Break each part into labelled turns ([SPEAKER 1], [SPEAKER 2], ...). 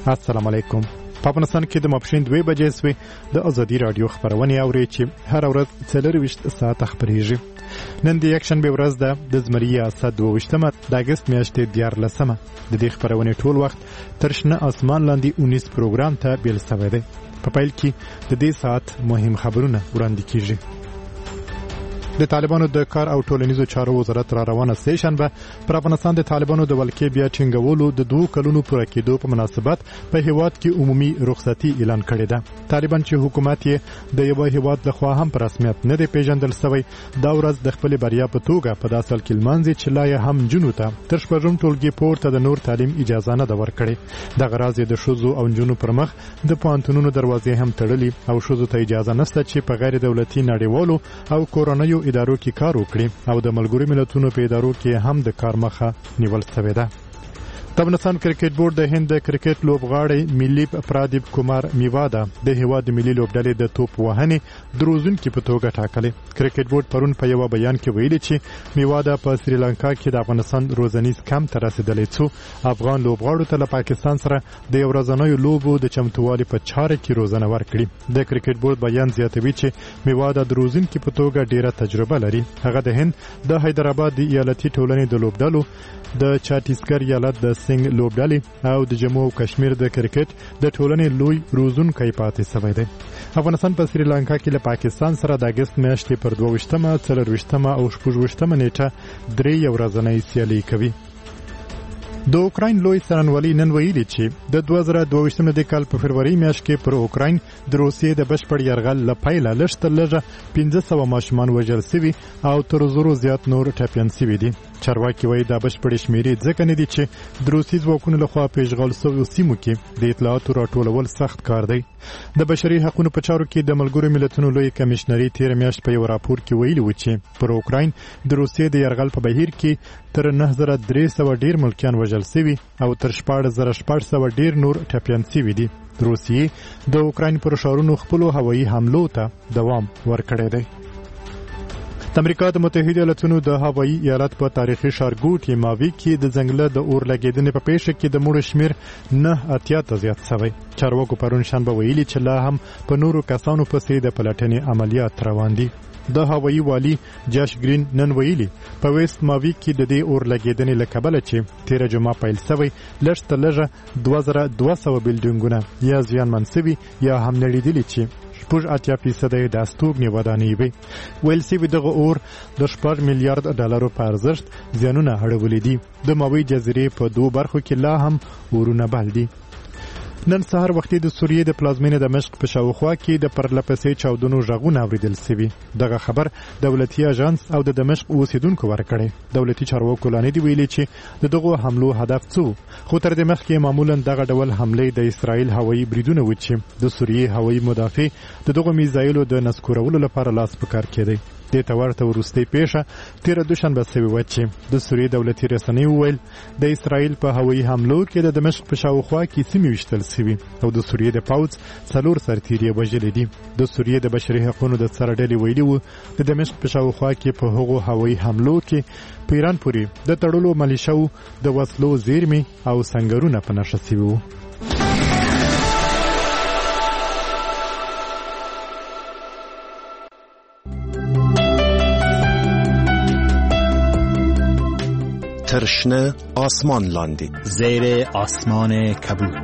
[SPEAKER 1] السلام علیکم. په افغانستان کې د ماپښین 2 بجې سوي د ازادي رادیو خبرونه اوري چې هر ورځ 24 ساعت خبريږي. نن د یکشنبه ورځ ده د زمري ریاست 22مه د اگست میاشتې 14مه. د دې خبرونه ټول وخت تر شنه اسمان لاندې 19 پروګرام ته بیل شوی دی. په پیل کې د دې ساعت مهم خبرونه وړاندې کیږي. د طالبانو د کار او ټولنیزو چارو وزارت را روانه سیشن به پر افغانستان د طالبانو د ولکې بیا ټینګولو د 2 کلونو پوره کېدو په مناسبت په هیواد کې عمومي رخصتي اعلان کړې ده. طالبان چې حکومت یې د یو هیواد لخوا هم په رسمیت نه دی پیژندل شوی، دا ورځ د خپل بریا په توګه په داسل کې لمانځي چې لا هم جنو ته تر شپږم ټولګي پورته د نور تعلیم اجازه نه ده ورکړې. د غراض د شوزو او جنو پر مخ د پوهنتونونو دروازې هم تړلې او شوزو ته اجازه نشته چې په غیر دولتي نړیوالو او کورونیو ادارو کې کار وکړي او د ملګرو ملتونو په ادارو کې هم د کار مخه نیول شوې ده. د افغانستان کرکټ بورډ د هند د کرکټ لوبغاړي ملي پرادیپ کومار میوادا د هیواد ملي لوبډلې د توپ وهنې دروزونکو په توګه ټاکلې. کرکټ بورډ پرون په یو بیان کې ویلي چې میوادا په سریلانکا کې د افغانستان روزنیز کمپ ته رسیدلی څو افغان لوبغاړو ته له پاکستان سره د یو ورځنیو لوبو د چمتووالي په چاره کې روزنه ورکړي. د کرکټ بورډ بیان زیاتوي چې میوادا دروزونکو په توګه ډیره تجربه لري. هغه د هند د حیدرآباد د ایالتي ټولنې د لوبډلو د چاتیسګر ایالت د سنگ لوبډلې او د جموں او کشمیر د کرکټ د ټولنې لوی روزونکي پاتې شوی دی. افغانستان په سریلانکا کې له پاکستان سره د اگست میاشتې پر 22مه، 24مه او 26مه نیټه 3 ورځنۍ سیالي کوي. د اوکراین لوی څارنوالي نن ویلي چې د 2022 د کال په فروری میاشت کې پر اوکراین د روسیې د بشپړ یرغل لپاره لږ تر لږه 500 ماشومان وژل شوي او تر 100 زیات نور ټپیان شوي دي. چارواکي وایي دا بشپړ شمیرې ځکه نه دي چې د روسي ځواکونو لخوا پیژغل شویو سیمو کې د اطلاعاتو راټولول سخت کار دی. د بشري حقوقو په چارو کې د ملګرو ملتونو لوی کمشنري تیر میاشت په یو راپور کې ویلي و چې پر اوکراین د روسیې د یرغل په بهیر کې تر 9300 ډیر ملکیان وژل شوي او تر 14600 ډیر نور ټپیان شوي دي. روسیې د اوکراین پر ښارونو خپل هوایي حملو ته دوام ورکړی دی. د امریکا د متحده ایالاتونو د هوایي ایالت په تاریخي ښارګوټي ماوي کې د ځنګله د اور لګیدنې په پیښه کې د مړو شمیر 9 ته زیات شوی. چارواکو پرون شنبه ویلي چې لا هم په نورو کسانو پسې د پلټنې عملیات روان دي. د هوایي والی جاش گرین نن ویلي په ویست ماوي کې د دې اور لګیدنې له کبله چې 13 جمعه پیل شوی لږ تر لږه 2200 بلډینګونه یا زیانمن شوي یا هم نړیدلي چې 80% د استوګنې ودانۍ وي. ویل شوي دغه اور د 4 میلیارډ ډالرو په ارزښت زیانونه اړولي دي. د ماوي جزیرې په 2 برخو کې لا هم اورونه بل دي. نن سهار وختي د سوریې د پلازمینې دمشق په شاوخوا کې د پرلپسې چاودنو غږونه اوریدل شوي. دغه خبر دولتي اژانس او د دمشق اوسیدونکو ورکړی. دولتي چارواکو لا نه دی ویلي چې دغه حملو هدف څه، خو تر دې مخکې معمولا دغه ډول حملې د اسرائیل هوایي بریدونه و چې د سوریې هوایي مدافع دغه میزایلو د نسکورولو لپاره لاس په کار کړی. د تورته ورستي پیښه تیر دوشنبه شوی و چې د سوریې دولتي رسنۍ ویل د اسرائیل په هوایي حملو کې د دمشق په شاوخوا کې سیمې وشتل شوي او د سوریې د پوځ 4 سرتیري وژلي دي. د سوریې د بشري حقوقو د سرډلې ویلي و د دمشق په شاوخوا کې په هغو هوایي حملو کې په ایران پورې د تړلو ملیشو د وسلو زیرمې او سنگرونه په نښه شوي وو.
[SPEAKER 2] ترشنه آسمان لاندی
[SPEAKER 3] زیر آسمان کبود.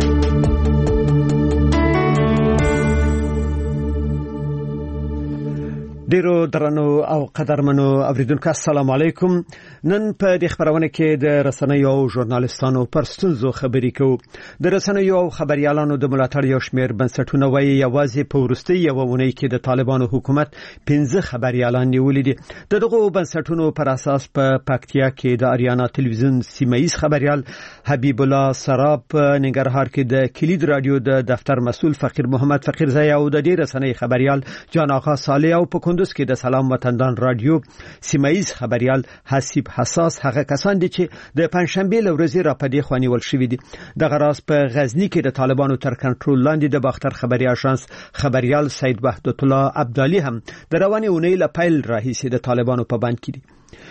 [SPEAKER 3] ډیرو درنو او قدرمنو اوریدونکو السلام علیکم. نن په دې خبرونه کې د رسنیو او ژورنالیستانو پر ستونزو خبرې کوو. د رسنیو او خبريالانو د ملاتړ یو شمېر بنسټونه وایي یوازې په وروستي یو اونۍ کې د طالبانو حکومت 15 خبريالان نیولې دي. دغه بنسټونو پر اساس په پکتیا کې د اریانا ټلویزیون سیمایي خبريال حبیب الله سراب، ننګرهار کې د کلید رادیو د دفتر مسؤل فقیر محمد فقیرزی او د دې رسنۍ خبريال جان آقا صالح او په کندوز کې د سلام وطندان رادیو سیمایي خبريال حسیب حساس هغه کسان دي چې د پنځشنبه لورځي را پدې خواني ول شوې دي. د غراس په غزنی کې د طالبانو تر کنټرول لاندې د باختر خبري اژانس خبريال سید وحدت الله عبدالي هم د رواني اونۍ له پیل راهیسې د طالبانو په بند کې دي.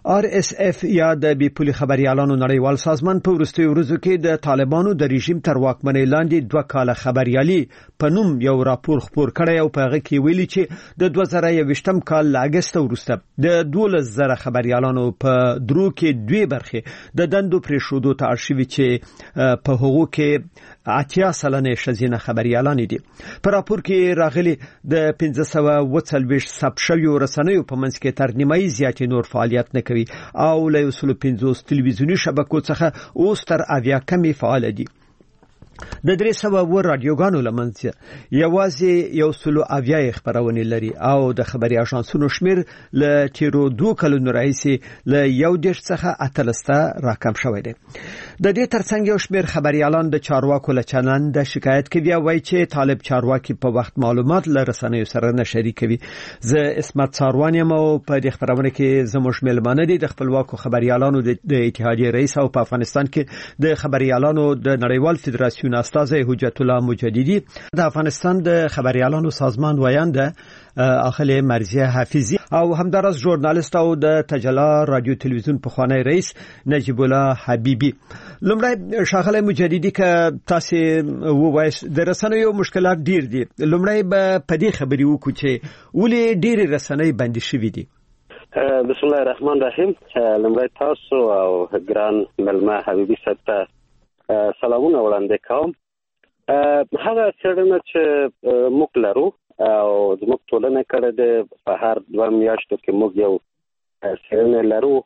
[SPEAKER 3] RSF یا د بیپولي خبريالانو نړیوال سازمان په وروستیو ورځو کې د طالبانو د رژیم تر واکمنۍ لاندې 2 کاله خبريالي په نوم یو راپور خپور کړی او په هغه کې ویلي چې د 2021م کال له اگست وروسته د 12,000 خبريالانو په درو کې 2 برخې د دندو پرېښودو ته اړ شوي چې په هغو کې 80% شزینه خبريالان دي. په راپور کې راغلي د 1540 ثبت شویو رسنیو په منځ کې تر نیمایي زیات نور فعالیت نه کوي او له 150 تلویزیونی شبکو څخه اوس تر 80 کمی فعال دي. د 300 رادیوګانو لمنځه یوازې 180 خبرونه لري او د خبري اژانسونو شمیر له تیرو 2 کلونو راهیسې له 1 څخه 13 راکم شوی دی. د دې ترڅنګ یو شمیر خبريالان د چارواکو له چلند د شکایت کوي او وایي چې طالب چارواکي په وخت معلومات له رسنیو سره نه شریکوي. زه اسمت ساروان یم او په دې خبرونه کې زموږ ملمانه دي د خپلواکو خبريالانو د اتحادیې رئیس او په افغانستان کې د خبريالانو د نړیوال فدراسیون استاد حجت الله مجددي د افغانستان د خبريالانو سازمان وایند اخل مرزیه حافظی او همدارس ژورنالیست او د تجلا رادیو تلویزیون پخوانی رئیس نجیب الله حبیبی. لومړی شاغله مجددي که تاسو وایس د رسنیو مشکلات ډیر دي. لومړی به په دې خبري وکړو چې ولې ډیر رسنۍ بندي شوې دي.
[SPEAKER 4] بسم الله الرحمن الرحیم. لومړی تاسو او ګران ملما حبیبی ست سلامونه وړاندې کوم. هغه څرنګه چې موږ لرو او زموږ ټولنه کړه د په هر 2 میاشتو کې موږ یو څرنګه لرو.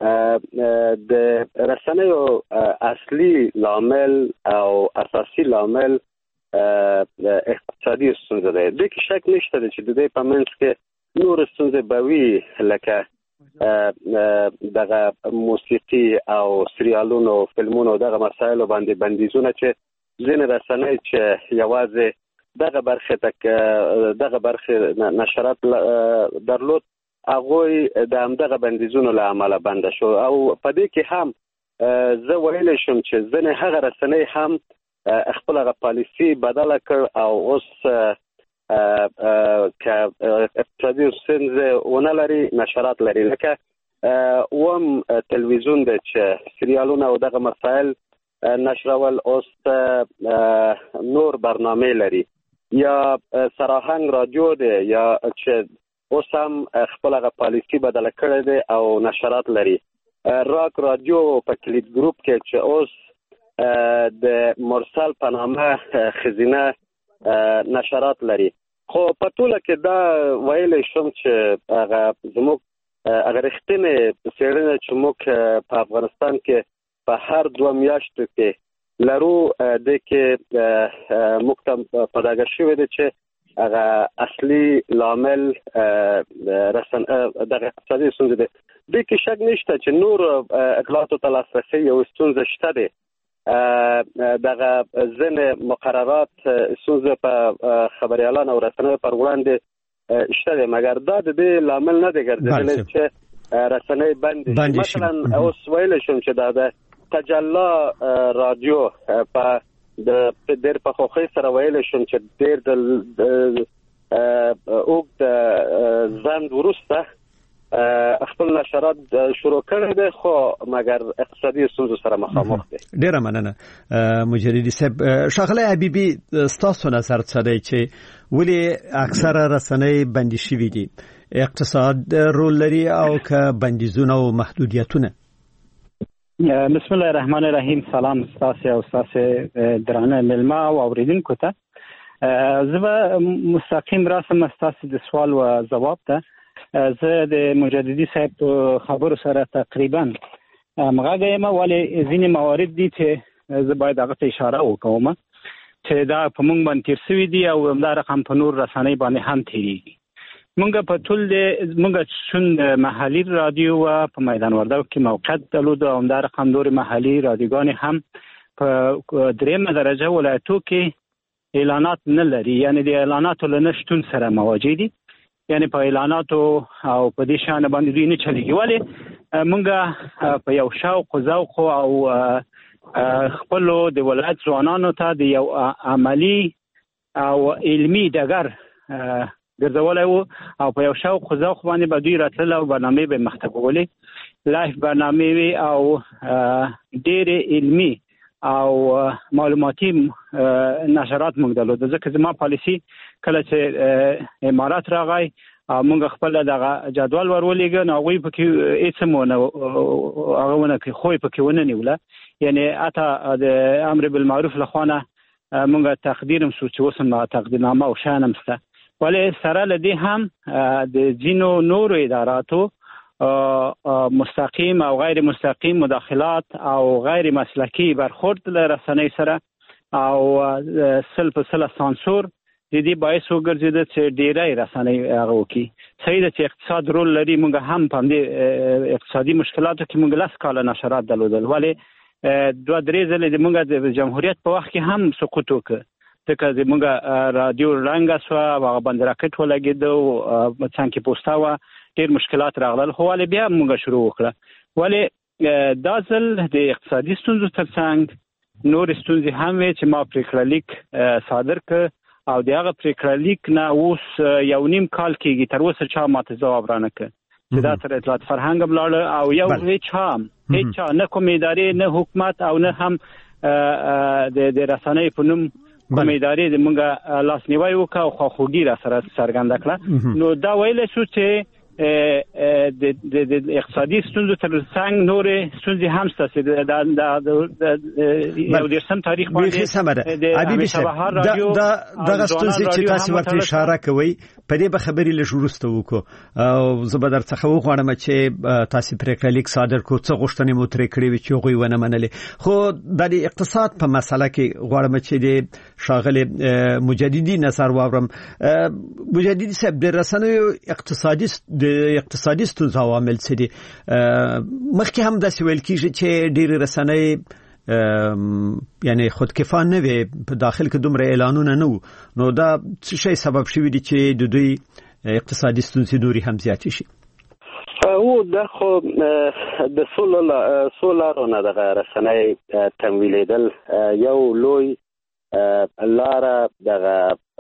[SPEAKER 4] د رسنیو اصلي لامل او اساسي لامل اقتصادي ستونزه ده. د کې شک نشته چې د دې په منځ کې نور ستونزې به وي لکه دغه موسیقي او سریالونو فلمونو دغه مسایل باندې بندیزونه چې ځینې رسنۍ چې یوازې دغه برخه نشرات درلود هغه د همدغه بندیزونو له امله بند شو او په دې کې هم زه ویل شم چې ځینې هغه رسنۍ هم خپل هغه پالیسی بدله کړ او اوس که اقتصادي ستونزې ونه لري نشرات لري لکه وم تلویزیون د سریالونو او دغه مسایل نشرول اوس نور برنامه لري یا سراهنګ رادیو دی یا چې اوس هم خپل هغه پالیسی بدله کړی دی او نشرات لري. راک رادیو په کلیت ګروپ کې چې اوس د مرسل په نامه خزینه نشرات لري. خو په ټوله کې دا ویل شم چې هغه زموږ هغه رښتینې څېړنه چې موږ په افغانستان کې په هر 2 میاشتو کې لرو د کې موږ ته په دغه شوی دی چې هغه اصلي لامل دغه اقتصادي ستونزې دی. د کې شک نشته چې نور اطلاعاتو ته لاسرسی یو ستونزه شته دی. دغه ځینې مقررات ستونزه په خبريالان او رسنیو پر وړاندې شته دی مګر دا د دې لامل نه دی ګرځېدلی چې رسنۍ بند مثلا اوس ویل شم چې دا د تجلا رادیو په د ډېر په خوخي سره ویل شم چې ډېر د اوږد ځند وروسته خپل نشرات شروع کړی دی خو مګر اقتصادي ستونزو سره مخامخ دی.
[SPEAKER 3] ډیره مننه مجددي صاحب. شاغله حبیبی ستاسو نظر څه دی چې ولې اکثره رسنۍ بندي شوي دي؟ اقتصاد رول لري او که بندیزونه او محدودیتونه؟
[SPEAKER 5] بسم الله الرحمن الرحیم. سلام ستاسو او ستاسو درانه ملما او اوریدونکو ته. زه مستقیم راسم ستاسو د سوال او جواب ته. زه د مجددي صاحب خبرو سره تقریبا مغاګم ولې ځینې موارد دي چې زه باید هغه ته اشاره وکوم چې دا په موږ باندې تیر شوي دي او دا رقم په نور رسنۍ باندې هم تیریږي. موږ په ټول موږ څون محلي رادیو او په میدان وردګو کې موقعیت درلود او دا رقم نور محلي رادیوګان هم په درېمه درجه ولایتو کې اعلانات نه لري، یعنی د اعلاناتو له نشټون سره مواجه دي، یعنی په اعلاناتو او په دې شان باندې دوی نه چلیږي. ولې موږ په یو شوق او ذوق او خپل د ولایت ځوانانو ته د یو عملی او علمی ډګر ګرځولای او په یو شوق او ذوق باندې به دوی راتلل او برنامه به مختبولې. لایف برنامه وي او ډېر علمي او معلوماتي نشرات موږ درلود. ځکه زما پالیسی کله چې امارات راغی موږ خپل دغه جدول ورولېږه نو هغوی پکې هېڅ هغه ونه کړي خو یې پکې ونه نیوله. یعنی حتی د امر بالمعروف له خوا نه موږ تقدیر هم شو چې اوس هم تقدیرنامه او شیان هم شته. ولې سره له دې هم د ځینو نورو اداراتو مستقیم او غیر مستقیم مداخلات او غیر مسلکی برخورد له رسنۍ سره او سل په سل سانسور د دې باعث وګرځیده چې ډېری رسنۍ هغه وکړي. صحیح ده چې اقتصاد رول لري. موږ هم په همدې اقتصادي مشکلاتو کې موږ 10 کاله نشرات درلودل ولې 2-3 ځلې د موږ د جمهوریت په وخت کې هم سقوط وکړ. ځکه د موږ رادیو رنګه سوه هغه باندې راکټ ولګېده او څنګه پوسټه وه ډېر مشکلات راغلل خو ولې بیا موږ شروع وکړه. ولې دا ځل د اقتصادي ستونزو ترڅنګ نور ستونزې هم وې چې ما پریکړه لیک صادر کړ او د هغه پریکړه لیک نه اوس 1.5 کال کېږي تر اوسه چا ماته ځواب رانه کړ چې دا تر اطلاعات فرهنګ بلاړه او یو هیڅ چا نه کوم ادارې نه حکومت او نه هم د رسنۍ په نوم کوم ادارې د موږ لاسنیوی وکړه او خواخوږي را سره څرګنده کړه. نو دا ویلی شو چې د اقتصادي ستونزو ترڅنګ نورې ستونزې هم شته چې یو دېرشم تاریخ باندې
[SPEAKER 3] حبیبي صاحب دغه ستونزې چې تاسو ورته اشاره کوئ په دې به خبرې لږ وروسته وکړو او زه به درڅخه وغواړم چې تاسو پریکړه لیک صادر کړو څه غوښتنې مو ترې کړې وي چې هغوی ونه منلې. خو د اقتصاد په مسله کې غواړم چې د ښاغلي مجددي نظر واورم. مجددي صاحب د رسنیو اقتصادي ستونزو عوامل څه دي؟ مخکې هم داسې ویل کېږي چې ډېرې رسنۍ یعنی خودکفا نه وي په داخل کې دومره اعلانونه نه وو. نو دا څه شی سبب شوی دی چې د دوی اقتصادي ستونزې نورې هم زیاتې شي؟
[SPEAKER 4] او دا خو د سولارونه دغه رسنۍ تمویلېدل یو لوی لاره دغه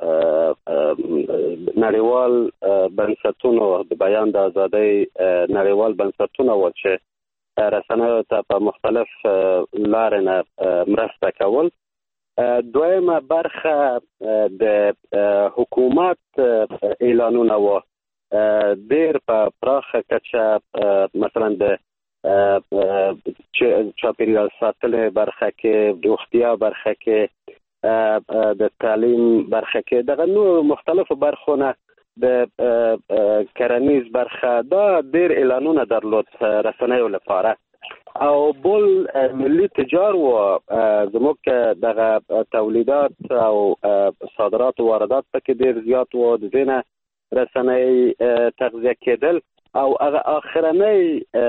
[SPEAKER 4] نړیوال بنسټونو د بیان د ازادۍ نړیوال بنسټونه و چې رسنیو ته په مختلف لارې نه مرسته کول. دویمه برخه د حکومت اعلانونه و ډېر په پراخه کچه مثلا د چاپیریال ساتنې برخه کې د روغتیا برخه کې د تعلیم برخه کې دغه نور مختلفو برخونه د کرنیز برخه دا ډېر اعلانونه درلود رسنیو لپاره او بل ملي تجار و زموږ دغه تولیدات او صادرات و واردات پکې ډېر زیات و د دې نه رسنۍ تغذیه کېدل او هغه آخرنۍ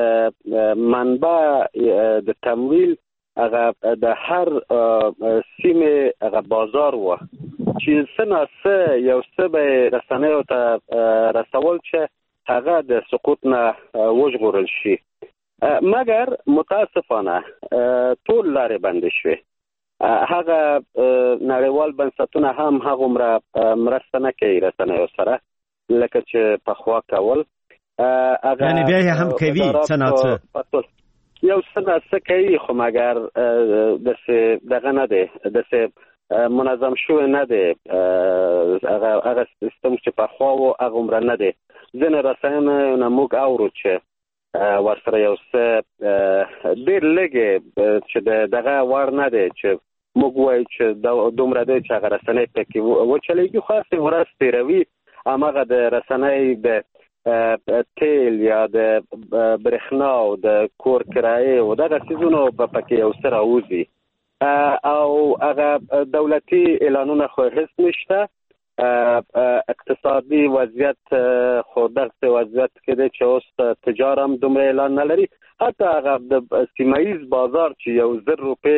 [SPEAKER 4] منبع د تمویل هغه د هر سیمه هغه بازار و چې څه یو څه به رسنیو ته رسول چې هغه د سقوط نه وژغورل شي. مګر متاسفانه ټول لارې بندې شوې. هغه نړیوال بنسټونه هم هغومره مرسته نه کوي رسنیو سره لکه چې پخوا کول.
[SPEAKER 3] یعنی بیا هم کوي څه نه څه
[SPEAKER 4] یو څه کوي خو مګر دغه نه دی داسې منظم شوی نه دی. هغه سیستم چې پخوا و هغومره نه دی. ځینې رسنیو نه موږ اورو چې ورسره یو څه ډېر لږې چې دغه وړ نه دی چې موږ وایو چې دومره دی چې هغه رسنۍ پکې وچلېږي. خو هسې ورځ تېروي هماغه د رسنۍ د تیل یا د برېښنا او د کور کرایې او دغه څیزونو به پکې یو څه راوځي او هغه دولتي اعلانونه خو هیڅ نشته. اقتصادي وضعیت خو دغسې وضعیت کې دی چې اوس تجار هم دومره اعلان نه لري. حتی هغه د سیمه‌ییز بازار چې 1,000 روپۍ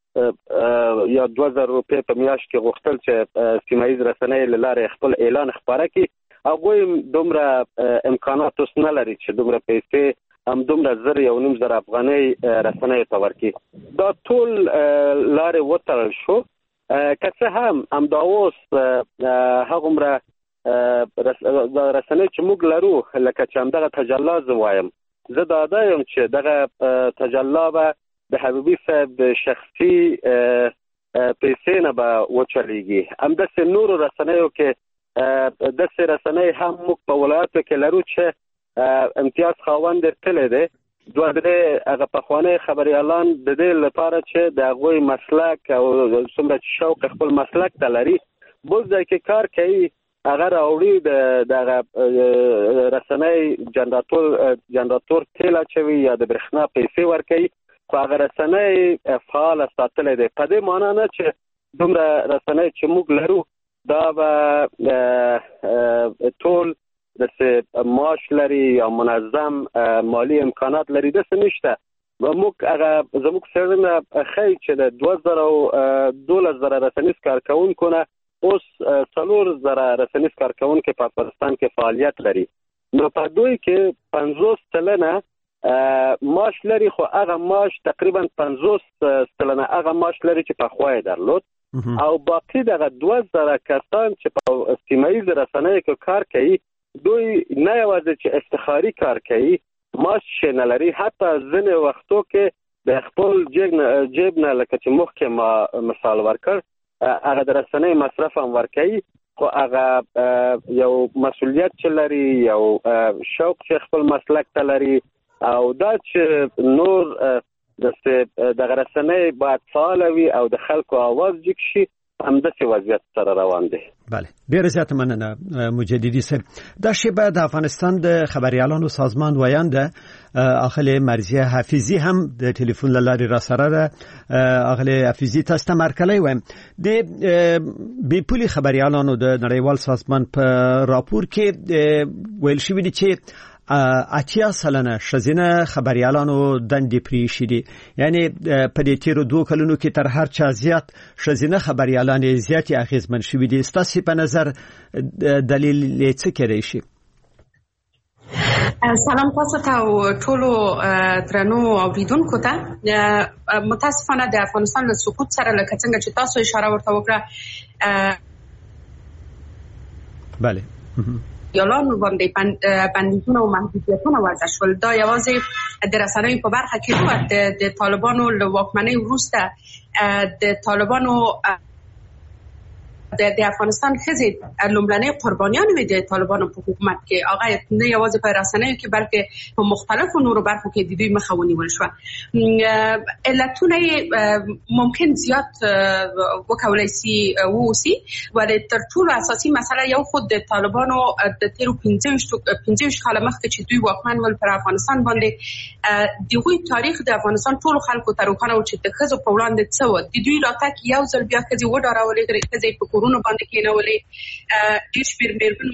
[SPEAKER 4] یا 2,000 روپۍ په میاشت کې غوښتل چې سیمه‌ییز رسنۍ له لارې خپل اعلان خپاره کړي هغوی دومره امکانات اوس نه لري چې دومره پیسې هم دومره 1,500 افغانۍ رسنیو ته ورکړي. دا ټول لارې وتړل شو. که څه هم همدا اوس هغومره رسنۍ چې موږ لرو لکه چې همدغه تجلا زه وایم زه دا یم چې دغه تجلا به د حبیبي صاحب د شخصي پیسې نه به وچلیږي. همداسې نورو رسنیو کې داسې رسنۍ هم موږ په ولایاتو کې لرو چې امتیاز خاوند تللی دی. دوه درې هغه پخواني خبریالان د دې لپاره چې د هغوی مسلک او څومره چې شوق خپل مسلک ته لري بل ځای کې کار کوي هغه راوړي د رسنۍ جنراتور تیل اچوي یا د برېښنا پیسې ورکوي خو هغه رسنۍ فعال ساتلی دی. په دې معنا نه چې دومره رسنۍ چې موږ لرو دا به ټول دسه معاش لري یا منظم مالی امکانات لري دسه نشته. موږ هغه زموږ څرنګه خی چې د 2012 رسنیز کارکونکو نه اوس 4000 رسنیز کارکونکو په افغانستان کې فعالیت لري. نو په دوی کې 50% معاش لري خو هغه معاش تقریبا 50% هغه معاش لري چې په خوای درلود او باقی دغه 2000 کسان چې په سیمایي رسنیو کې کار کوي دوی نه یوازې چې افتخاری کار کوي معاش نه لري حتی ځینې وختو کې د خپل جیب نه لکه چې مخکې ما مثال ورکړ هغه د رسنۍ مصرف هم ورکوي خو هغه یو مسؤلیت چې لري یو شوق چې خپل مسلک ته لري او دا چې نور دغه رسنۍ باید فعال وي او د خلکو आवाज جګ شي همداسې وضعیت سره روان دی.
[SPEAKER 3] بله ډیره زیاته مننه مجددي صاحب. دا شیبه د افغانستان د خبريالانو سازمان ویانده اخله مرزیه حفیظی هم د ټلیفون لارې را سره ده. اخله حفیظی تاسو ته مرکلې وایم د بي پولي خبريالانو د نړیوال سازمان په راپور کې ویل شوی دی چې 80% شزینه خبريالانو دندې پریښې دي. یعنی په دې تیر 2 کلونو کې تر هر چا زیات شزینه خبريالان زیات اغیزمن شوي دي. ستاسو په نظر دلیل څه کېدای شي؟
[SPEAKER 6] سلام تاسو ته او ټولو درنو اوریدونکو ته. متاسفانه د افغانستان له سقوط سره لکه څنګه چې تاسو اشاره ورته وکړه
[SPEAKER 3] بله
[SPEAKER 6] یالان باندې بندیزونه او محدودیتونه وضع شول. دا یوازې د رسنیو په برخه کې نه د طالبانو له واکمنۍ وروسته د طالبانو د افغانستان خزي لومړنۍ قربانیان وي د طالبانو په حکومت کې هغه نه یوازې په رسنیو کې بلکې په مختلفو نورو برخو کې د دوی مخه ونیول شو. علتونه ممکن زیات وکولای شي ووسی ولې تر ټولو اساسي مسله یو خود د طالبانو د تیر 15 کال مخکې چې دوی واکمن ول پر افغانستان باندې دغه تاریخ د افغانستان ټولو خلکو ته روښانه و چې د خزو په وړاندې څه و د دوی راتګ یو ځل بیا خزي وډارولې خزي په کورونو باندې کېنولې ډېر شمېر مېرمنې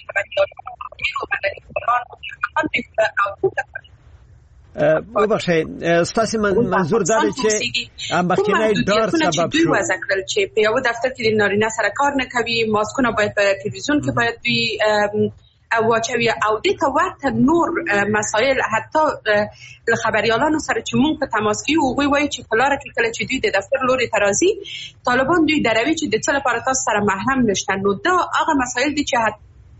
[SPEAKER 3] وبخښئ ستاسو منظور دا دی چې مخکینی ډار سبب شو
[SPEAKER 6] وضع کړل چې په یو دفتر کې د نارینه سره کار نه کوي ماسکونه باید په تلویزیون کې باید وي واچوي او د ته ورته نور مسایل حتی خبريالانو سره چې مونږ په تماس کې یو وایي چې په لار کې کله چې دوی د دفتر لوري ترازی طالبان دوی دروي چې د څه لپاره تاسو سره محرم نشته. نو دا هغه مسایل دي چې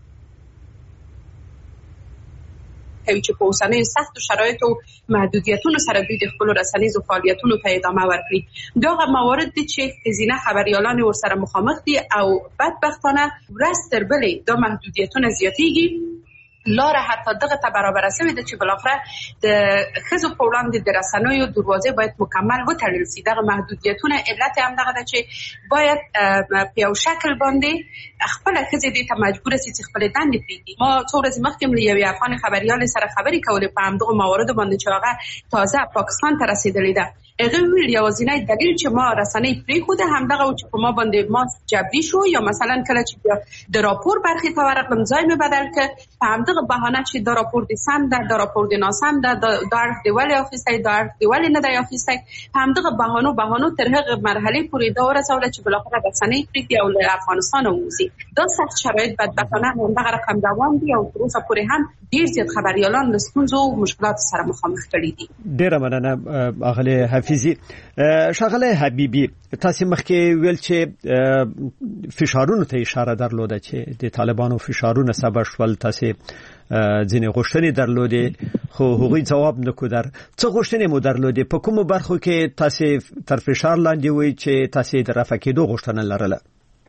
[SPEAKER 6] چې په اوسنۍ سخت شرایطو محدودیتونو سره دوی د خپل رسنیزو فعالیتونو ته ادامه ورکړي. دا هغه موارد دي چې خزینه خبريالان ورسره مخامخ دي او بدبختانه ورځ تر بلې دا محدودیتونه زیاتېږي. لار حتی دغه ته برابر شوی د چې بلاخره د خزو په وړاندې د رسنیو دروازې باید مکمل وتړل شي. دغه محدودیتونه علت هم دغه ده چې باید په یو شکل باندې خپل خزې دې ته مجبور شي چې خپل دندې پریږدي. ما څو ورځې مخکې له یو افغان خبريال سره خبرې کولې په همدغه موارد باندې چې هغه تازه پاکستان ته رسیدلی ده. هغه ویل یوازینی دلیل چې ما رسنۍ پریښوده همدغه چې په ما باندې ما جبري شو یا مثلا کله چې د راپور برخې ته ورغلم ځای مې بدل کړ په همدغه بهانه چې دا راپور د سم ده دا راپور د ناسم ده دا اړخ دی ولې اخیستی دا اړخ دی ولې نه دی اخیستی په همدغه بهانو تر هغه مرحلې پورې دا ورسوله چې بالاخره رسنۍ پریږدي او له افغانستان ووځي. دا سخت شرایط بدبختانه همدغه رقم دوام دي او تر اوسه پورې هم ډېر زیات خبريالان له ستونزو او مشکلاتو سره مخامخ کړي دي.
[SPEAKER 3] ډېره مننه اغله حفیظی. شغله حبیبی تاسو مخکې ویل چې فشارونو ته اشاره درلوده چې د طالبانو فشارونه سبب شول تاسو ځینې غوښتنې درلودې خو هغوی جواب نکړ. څه غوښتنې مو درلودې؟ په کومو برخو کې تاسو تر فشار لاندې وئ چې تاسو د رافع کېدو غوښتنه لرله؟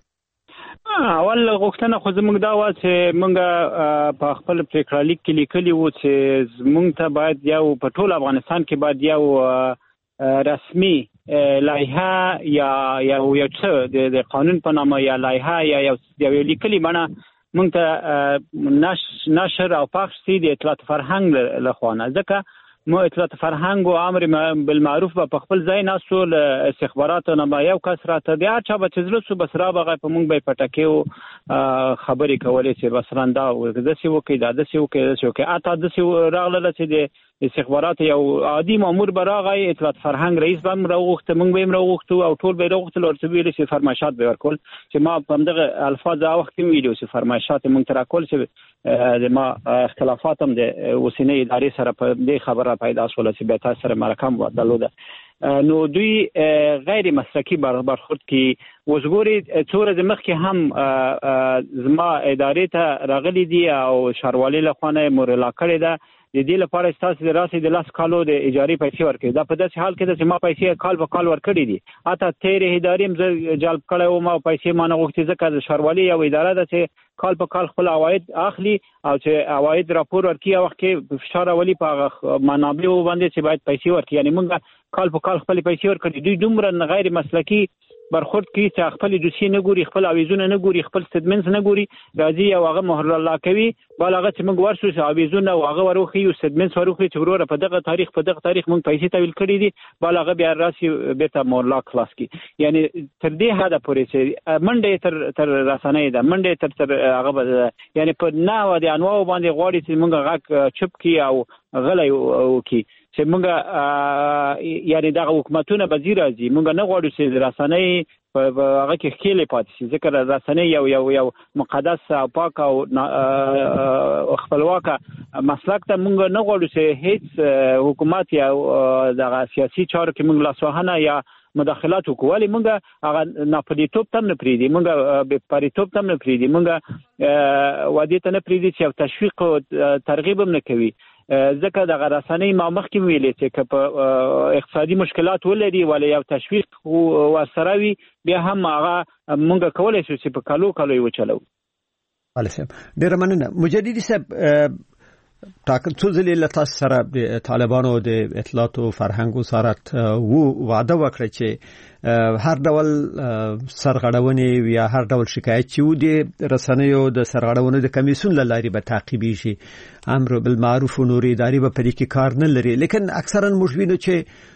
[SPEAKER 5] اول غوښتنه خو زموږ دا و چې موږ په خپل پریکړه لیک کې لیکلي وو چې موږ ته باید یو په ټول افغانستان کې باید یو رسمي لایحه یا یو څه د قانون په نامه یا لایحه یا یو لیکلي بڼه موږ ته نشر او پخش شي د اطلاعات فرهنګ لخوا نه. ځکه مو اطلاعات فرهنګ او امر بالمعروف په خپل ځای ناسو له استخباراتو نه به یو کس راته د هر چا به چې زړه سو بس را بغه په موږ به پټکیو خبرې کولې چې بسران دا داسې وکړي دا داسې وکړي اته داسې راغله چې د استخبارات یو عادي مامور براغی اطلاعات فرهنګ رئیس بم راوغخته موږ به راوغختو او ټول به راوغختل او څه ویل چې فرمایشات به ورکول چې ما په دغه الفاظ او وخت ویډیو چې فرمایشات موږ تر کول چې ما اختلافات هم د وسینې ادارې سره په دې خبره پیدا شول چې به تاسو سره مرکم ودلوده. نو دوی غیر مسلکی برخورد کی وزګوري څوره د مخ کې هم زما ادارې ته راغلي دي او شاروالي له خونه مورلا کړی ده د دې لپاره تاسو د راسي د لاس کالو د اجاري پیسې ورکړي. دا په داسې حال کې چې ما پیسې کال په کال ورکړي دي اته تیر ادارې م جلب کړي او ما پیسې ما نه غوښتي ځکه د شاروالي یو اداره ده چې کال په کال خپل عواید اخلي او چې عواید راپور ورکړي او وخت کې فشار ولي په منابع باندې چې باید پیسې ورکړي. یعنی موږ کال په کال خپل پیسې ورکړي. دوی دومره غیر مسلکی برخورد کوي چې خپل دوسیې نه ګوري خپل اویزونه نه ګوري خپل سټمنټس نه ګوري راځي او هغه مهر الله کوي بلغه چې موږ ورسو چې اویزونه او هغه وروخي او سټمنټس وروخي چې وروره په دغه تاریخ موږ پیسې تحویل کړې دي بلغه بیا راسي به ته مهر الله خلاص کی. یعنی تر دې حد پورې چې منډه تر رسنۍ ده منډه تر هغه یعنی په ناو د انواع باندې غواړي چې موږ غاک چپ کی او غلې او کی چې موږ یعنی دغه حکومتونه به راځي موږ نه غواړو چې رسنۍ په هغه کې خېلې پاتې شي. ځکه رسنۍ یو مقدس او پاک او خپلواک مسلک ته موږ نه غواړو چې هیڅ حکومت یا دغه سیاسي چارو کې موږ لاسوهنه یا مداخلات وکولې موږ هغه ناپلیتوب تم نه پریدي موږ به پریتوب تم نه پریدي موږ وادي ته نه پریدي چې تشویق او ترغیب هم نه کوي. ځکه د رسنۍ ما مخکې ویلې چې په اقتصادي مشکلات ولري ولې یو تشویق ورسره وي بیا هم هغه موږ کولای شو چې په کالو یې وچلو.
[SPEAKER 3] ډېر مننه مجددي صاحب. ټاکل څو ځلې له تاسو سره د طالبانو د اطلاعات او فرهنګ وزارت وعده وکړه چې هر ډول سرغړونې یا هر ډول شکایت چې و د رسنیو د سرغړونو د کمیسیون له لارې به تعقیبي شي. امر بالمعروف او نوري ادارې به پرې کې کار نه لري لیکن اکثرا موږ وینو چې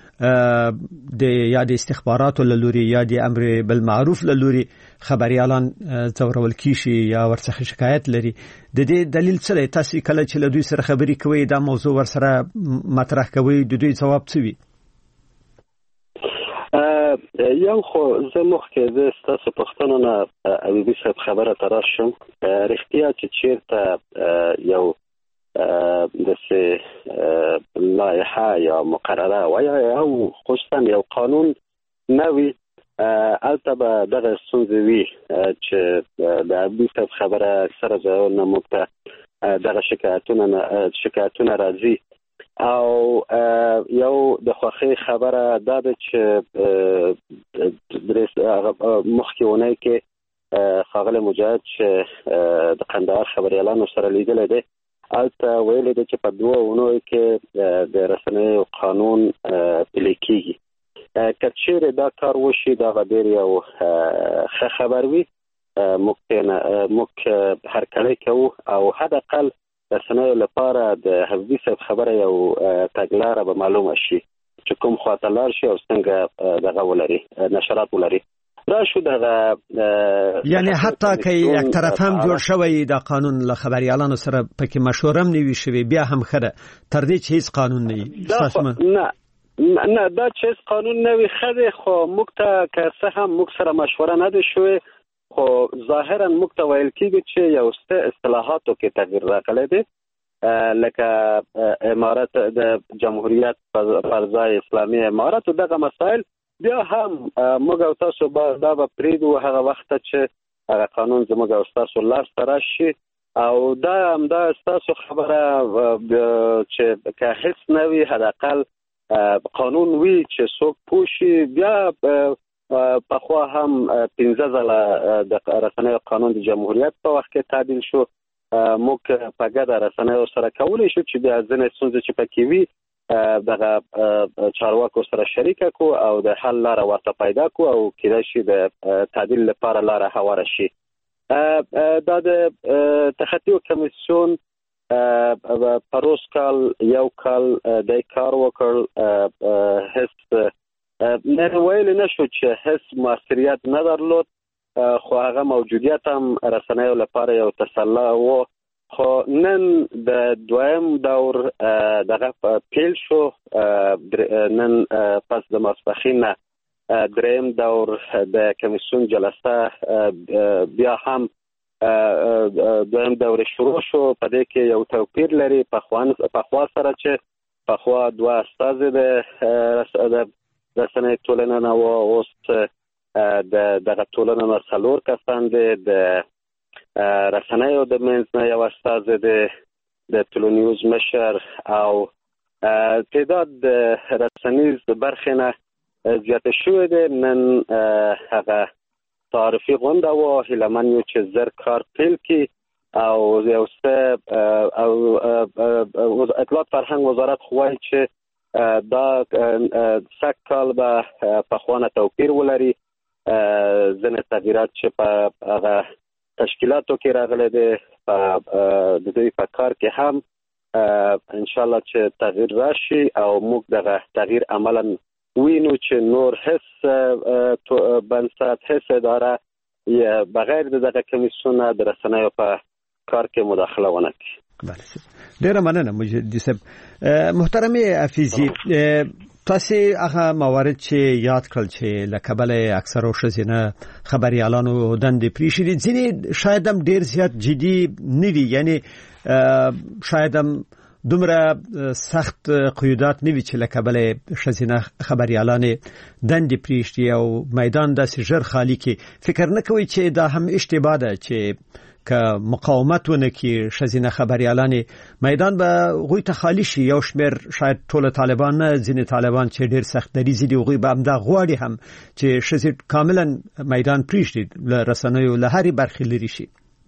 [SPEAKER 3] د یا د استخباراتو له لوري یا د امر بالمعروف له لوري خبريالان ځورول کیشي یا ورڅخه شکایت لري. د دې دلیل څه دی؟ تاسو کله چې له دوی سره خبرې کوئ دا موضوع ورسره مطرح کوئ د دوی جواب څه وي؟
[SPEAKER 4] یو خو زه مخکې د تاسو پښتنو نه اوبي صاحب خبره تراشم رښتیا چې چیرته یو د لایحه یا مقرره و یا خصوصا یو قانون نوی البته دغه ستونزې چې د اوبي صاحب خبره سره ځونه مکته دغه شکایتونه راځي او یو د خوخي خبره دا ده چې مخکېونه کې خاغله مجاهد چې د قندهار خبريالانو سره لیدل دي البته ویل دي چې په 2 اونو کې د رسنیو قانون پلي کیږي. کچېره دا کار وشي دا غیر یو خبر وي موږ هر کله کوو او حد اقل رسنیو لپاره د حبیبي صاحب خبره یو تګلاره به معلومه شي چې کوم خواته لار شي او څنګه دغه ولري نشرات ولري دا شو دغه
[SPEAKER 3] یعنی حتی که یک طرف هم جوړ شوی دا قانون له خبريالانو سره پکې مشوره هم نیوي شوی بیا هم خره تر دې چې هیڅ قانون نه وي
[SPEAKER 4] نه دا چې قانون نه وي خره خو موږ ته که څه هم موږ سره مشوره نه دي شوی خو ظاهرا موږ ته ویل کېږي چې یو اصلاحاتو کې تغییر راغلی دی لکه امارت د جمهوریت پر ځای اسلامي امارت او دغه مسائل بیا هم موږ او تاسو دا به پریدو هغه وخت چې هغه قانون زموږ او تاسو لاس ته راشي او دا ستاسو خبره چې که هیڅ نوی حداقل قانون وی چې څوک پوشي بیا په خو هم 15 ځله د رسنیو قانون د جمهوریت په وخت کې تعدیل شو. موږ په ګډه رسنیو سره کولای شو چې بیا ځنې څنګه چې پکې وی دغه چارواکو سره شریک کو او د حل لاره ورته پیدا کو او کېدای شي د تعدیل لپاره لاره هواره شي. دا د تخطي کمیسیون پروس کال یو کال د کار وکړ هیڅ نه ویل نشو چې هیڅ مسؤلیت نه درلود، خو هغه موجودیت هم رسنیو لپاره یو تسلی و. خو نن د دویم دور دغه پیل شو، نن پس د ماسپښین دریم دور د کمیسیون جلسه بیا هم دویم دور شروع شو. په دې کې یو توپیر لري په خوا سره چې په خوا دوه استاد د رسنۍ ټولنه نه و، اوس دغه ټولنه نه څلور کسان دي. د رسنیو د منځ نه یو استاد دی، د ټولنیوز مشر او تعداد د رسنیز برخې نه زیاته شوې ده. نن هغه تعرفي غونډه و، هیلمن یو چې زر کار پیل کی او یو څه او اطلاعات فرهنګ وزارت خوای چې دا سکال به په خوانه توپیر ولري. ځنې تغییرات چې په هغه تشکیلاتو کې راغلي دي د دوی په کار کې هم ان شاء الله چې تغییر راشي او موږ دغه تغییر عملاً وینو چې نور هیڅ بنسټ هیڅ اداره بغیر دغه کمیسیون د رسنیو په کار کې مداخله ونه کوي.
[SPEAKER 3] ډیره مننه مجددي صاحب. محترم حفیظي، تاسو هغه موارد چې یاد کړل چې لکبل اکثر ښځینه خبريالانو دندې پریښې دي، ځینې شاید هم ډیر زیات جدي نه دي، یعنی شاید هم دومره سخت قیودات نه وي چې لکبل ښځینه خبريالانې دندې پریښې او میدان داسې ژر خالی کې. فکر نه کوي چې دا هم اشتباه ده چې که مقاومت ونکړي ښځینه خبريالانې میدان به غوي ته خالی شي. یو شمېر شاید ټول طالبان نه، ځینې طالبان چې ډېر سخت دریځي دي غوي به همدا غواړي هم چې ښځې کاملا میدان پریږدي، له رسنیو له هرې برخې لرې شي.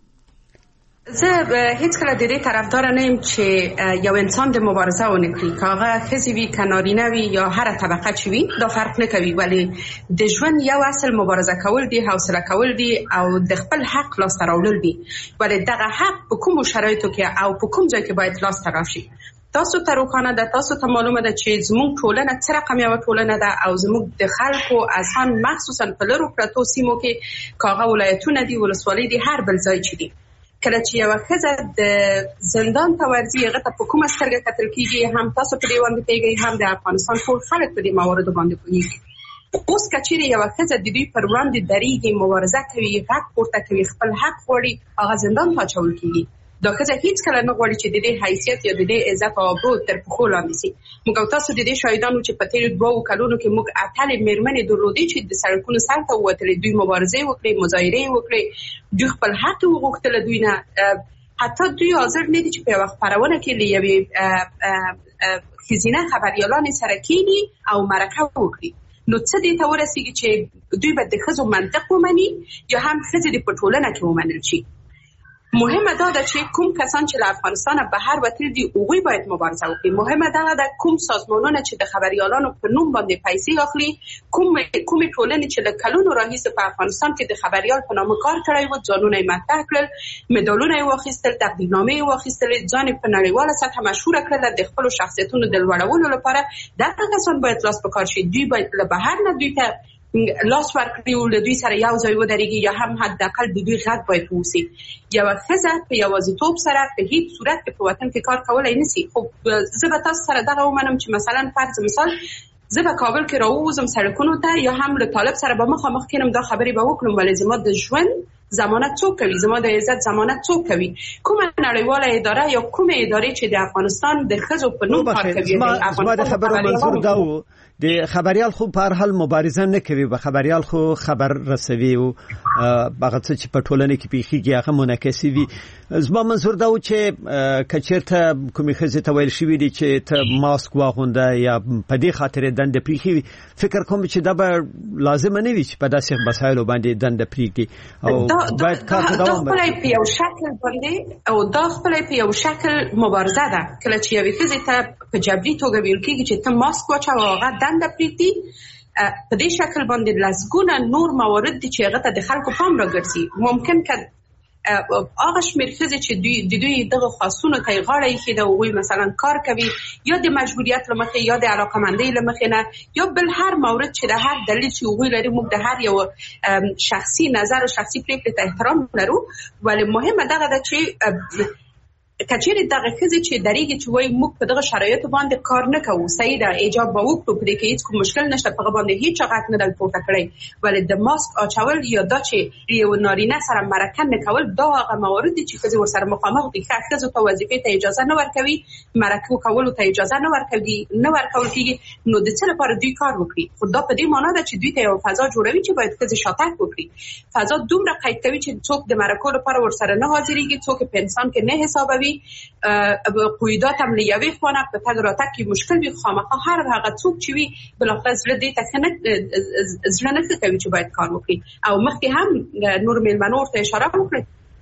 [SPEAKER 6] زه هیڅ کله د دې طرفدار نه یم چې یو انسان د مبارزه ونه کړي، که هغه ښځې وي که نارینه وي یا هر طبقه چې وي، دا فرق نه کوي. ولی د ژوند یو اصل مبارزه کول دي، حوصله کول دي او د خپل حق لاسته راوړل دي. ولی دغه حق په کومو شرایطو کې او په کوم ځای کې باید لاسته راشي. تاسو ته روښانه ده، تاسو ته معلومه ده چې زموږ ټولنه څه رقم یو ټولنه ده او زموږ د خلکو اذهان مخصوصا په لرو پرتو سیمو کې کاغه ولایتونه دي، ولسوالۍ دي، هر بل ځای چې دي. کله چې یو ښځه د زندان ته ورځي، هغه ته په کومه سترګه کتل کېږي، هم تاسو په دې باندې پوهېږئ، هم د افغانستان ټول خلک په دې مواردو باندې پوهېږي. اوس که چیرې یو ښځه د دوی پر وړاندې درېږي، مبارزه کوي، غږ پورته کوي، خپل حق غواړي، هغه زندان ته اچول کېږي. دا ښځه هیڅ کله نه غواړي چې د دې حیثیت یا د دې عزت او آبرو تر پښو لاندې شي. موږ او تاسو د دې شاهدانو چې په تېرو 2 کلونو کې موږ اتلې مېرمنې درلودې چې د سړکونو سر ته ووتلې، دوی مبارزې وکړې، مظاهرې وکړې، دوی خپل حق وغوښتل دوی نه. حتی دوی حاضر نه دي چې په یوه خپرونه کې له یوې ښځینه خبریالانې سره کېني او مرکه وکړي. نو څه دې ته ورسېږي چې دوی به د ښځو منطق ومني یا هم ښځې دې په ټولنه کې ومنل شي. مهمه دا ده چې کوم کسان چې له افغانستان بهر وتلي دي هغوی باید مبارزه وکړي. مهمه دا ده کوم سازمانونه چې د خبریالانو په نوم باندې پیسې اخلي، کومې ټولنې چې له کلونو راهیسې په افغانستان کې د خبریال په نامه کار کړی و، ځانونه یې مطرح کړل، مډالونه یې واخیستل، تقدیرنامې یې واخیستلې، ځان یې په نړیواله سطحه مشهوره کړل د خپلو شخصیتونو د لوړولو لپاره. دغه کسان باید لاس په کار شي. دوی باید له بهر نه دوی ته لاس ورکړي او له دوی سره یو ځای ودرېږي، یا هم حداقل د دوی غږ باید واوسي. یوه ښځه په یوازیتوب سره په هیڅ صورت کې په وطن کې کار کولی نشي. خو زه به تاسو سره دغه ومنم چې مثلا فرض مثال زه به کابل کې راووځم سړکونو ته، یا هم له طالب سره به مخامخ کېنم، دا خبرې به وکړم، ولې زما د ژوند ضمانت څوک کوي؟ زما د عزت ضمانت څوک کوي؟ کومه نړیواله اداره یا کومه ادارې چې د افغانستان د ښځو په نوم کار کوي؟
[SPEAKER 3] زما د خبرو منظور دا و د خبريال خو په هر حال مبارزه نه کوي، به خبريال خو خبر رسوي او هغه څه چې په ټولنه کې پیښیږي هغه منعکسي وي. زما منظور دا و چې کچیرته کومې ښځې ته ویل شوي دي چې ته ماسک واغونده یا په دې خاطر دنده پریږدي، فکر کوم چې دا به لازم نه وي چې په داسې مسایلو باندې دنده پریږدي او باید کار ته دوام ورکړي.
[SPEAKER 6] په یو شکل باندې او دا خپل په یو شکل مبارزه ده. کله چې یوې ښځې ته په جبري توګه ویل کېږي چې ته ماسک واچوه او هغه دنده پریږدي، په دې شکل باندې لسګونه نور موارد دي چې هغه ته د خلکو پام راګرځي. ممکن که هغه شمېر ښځې چې دوی دغه خاصونو ته یې غاړه ایښې ده، هغوی مثلا کار کوي یا د مجبوریت له مخې یا د علاقمندۍ له مخې نه یا بل هر مورد چې د هر دلیل چې هغوی لري، موږ د هر یو شخصي نظر او شخصي پرېکړې ته احترام لرو. ولې مهمه دغه ده چې کچېرې دغه ښځې چې درېږي چې وایي موږ په دغه شرایطو باندې کار نه کوو، صحیح ده، ایجاب به وکړو، په دې کې هېڅ کوم مشکل نشته، په هغه باندې هېچ غږ نه دی پورته کړی. ولې د ماسک اچول یا دا چې یو نارینه سره مرکه نه کول، دا هغه موارد دي چې ښځې ورسره مخامخ دي. ښځو ته وظیفې ته اجازه نه ورکوي، مرکو کولو ته اجازه نه ورکول کېږي، نو د څه لپاره دوی کار وکړي؟ خو دا په دې معنا ده چې دوی ته یو فضا جوړوي چې باید ښځې شاتګ وکړي. فضا دومره قید کوي چې څوک د مرکو لپاره ورسره نه حاضرېږي، څوک په انسان کې نه حسابوي، قیودات هم له یوې خوا نه په تګ راتګ کې مشکل وي. خامخا هر هغه څوک چې وي بالاخره زړه دې ته زړه نه ښه کوي چې باید کار وکړي. او مخکې هم نور مېلمنو ورته اشاره وکړه.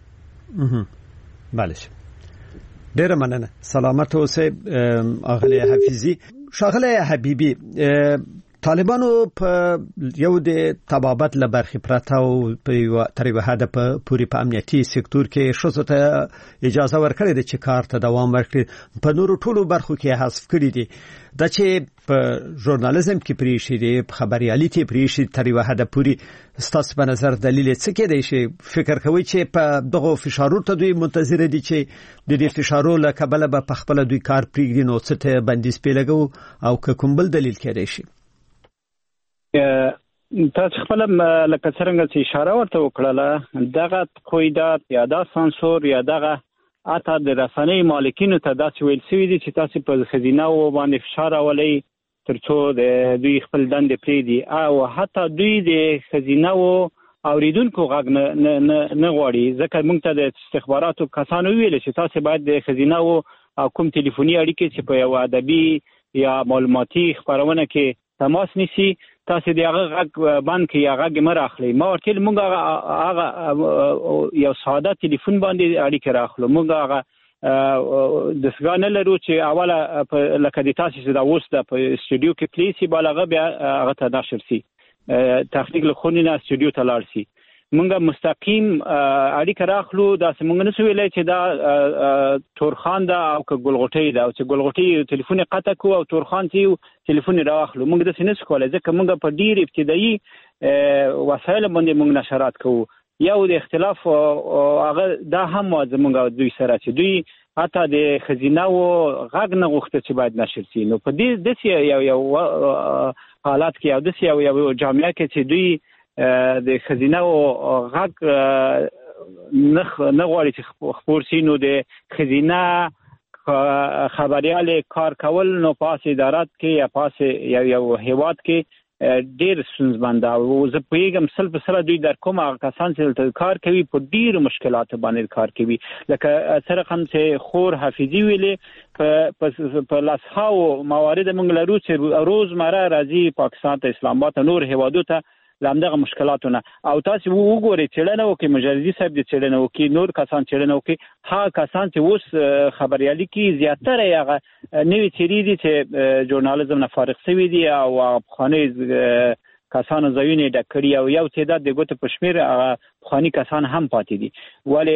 [SPEAKER 3] بله، ډېره مننه. سلامت اوسئ اغلی حفیظي. ښاغلی حبیبي، طالبانو په یو د تبابت له برخې پرته او تر یوه حده پورې په امنیتي سکتور کې ښځو ته اجازه ورکړې ده چې کار ته دوام ورکړي، په نورو ټولو برخو کې حذف کړي دي. دا چې په ژورنالیزم کې پرېښي دي، په خبریالۍ کې پرېښي تر یوه حده پورې، ستاسو په نظر دلیل یې څه کېدی شي؟ فکر کوئ چې په دغو فشارو ته دوی منتظره دي چې د دې فشارو له کبله به په خپله دوی کار پرېږدي، نو څه ته بندیز پې لګوو او که کوم بل دلیل کېدی شي؟
[SPEAKER 5] تاسو خپل لکه څنګه چې اشاره ورته وکړله، دغه قیودات یا دا سانسور یا دغه اته د رسنۍ مالکینو ته داسې ویل شوي دي چې تاسو په ښځینه باندې فشار راولئ ترڅو دوی خپل دندې پرېږدي، او حتی دوی د ښځینه اوریدونکو غږ نه غواړي. ځکه موږ ته د استخباراتو کسانو ویل چې تاسو باید د ښځینه او کوم ټلیفوني اړیکې چې په یو ادبي یا معلوماتي خپرونه کې تماس نیسي، تاسو د هغه غږ بند کړئ، هغه غږ مه راخلئ. ما ورته ویل موږ هغه یو ساده ټلیفون باندې اړیکه راخلو، موږ هغه دستګاه نه لرو چې اوله لکه د تاسو چې دا اوس په استودیو کې پلی سي، بالغه بیا هغه ته نشر سي، تخنیک له خونې نه استودیو ته لاړ سي. موږ مستقیم اړیکه راخلو. داسې موږ نه سو ویلی چې دا تورخان ده او که ګلغوټۍ ده، او چې ګلغوټۍ ټلیفون یې قطع کړو او تورخان چې ټلیفون یې راواخلو. موږ داسې نه سو کولی، ځکه موږ په ډېر ابتدایي وسایلو باندې موږ نشرات کوو. یو د اختلاف هغه دا هم وه زموږ دوی سره چې دوی حتی د ښځینه غږ نه غوښته چې باید نشر سي. نو په داسې یو حالات کې او داسې یو جامعه کې چې دوی د ښځینه غږ نه غواړي چې خپور سي، نو د ښځینه خبریال کار کول نو پاس ادارات کې یا پاس یو هیواد کې ډېر ستونزمن ده. او زه پوهېږم 100% دوی در کوم هغه کسان چې دلته کار کوي په ډېرو مشکلاتو باندې کار کوي. لکه څه رقم چې خور حفیظي ویلې، په لسهاو موارد موږ لرو چې روزمره راځي پاکستان ته، اسلام آباد ته، نور هیوادو ته لامدغه مشکلاتونه. او تاسو وګورئ څېړنه وکړئ، مجردي صاحب د څېړنه وکړي، نور کسان څېړنه وکړي، هغه کسان چې اوس خبریالي کې زیاتره هغه نوي څېرې دي چې ژورنالیزم نه فارغ شوي دي او پخواني کسانو ځایونه ډک کړي، او یو تعداد د ګوتو په شمېر هغه پخواني کسان هم پاتې دي. ولې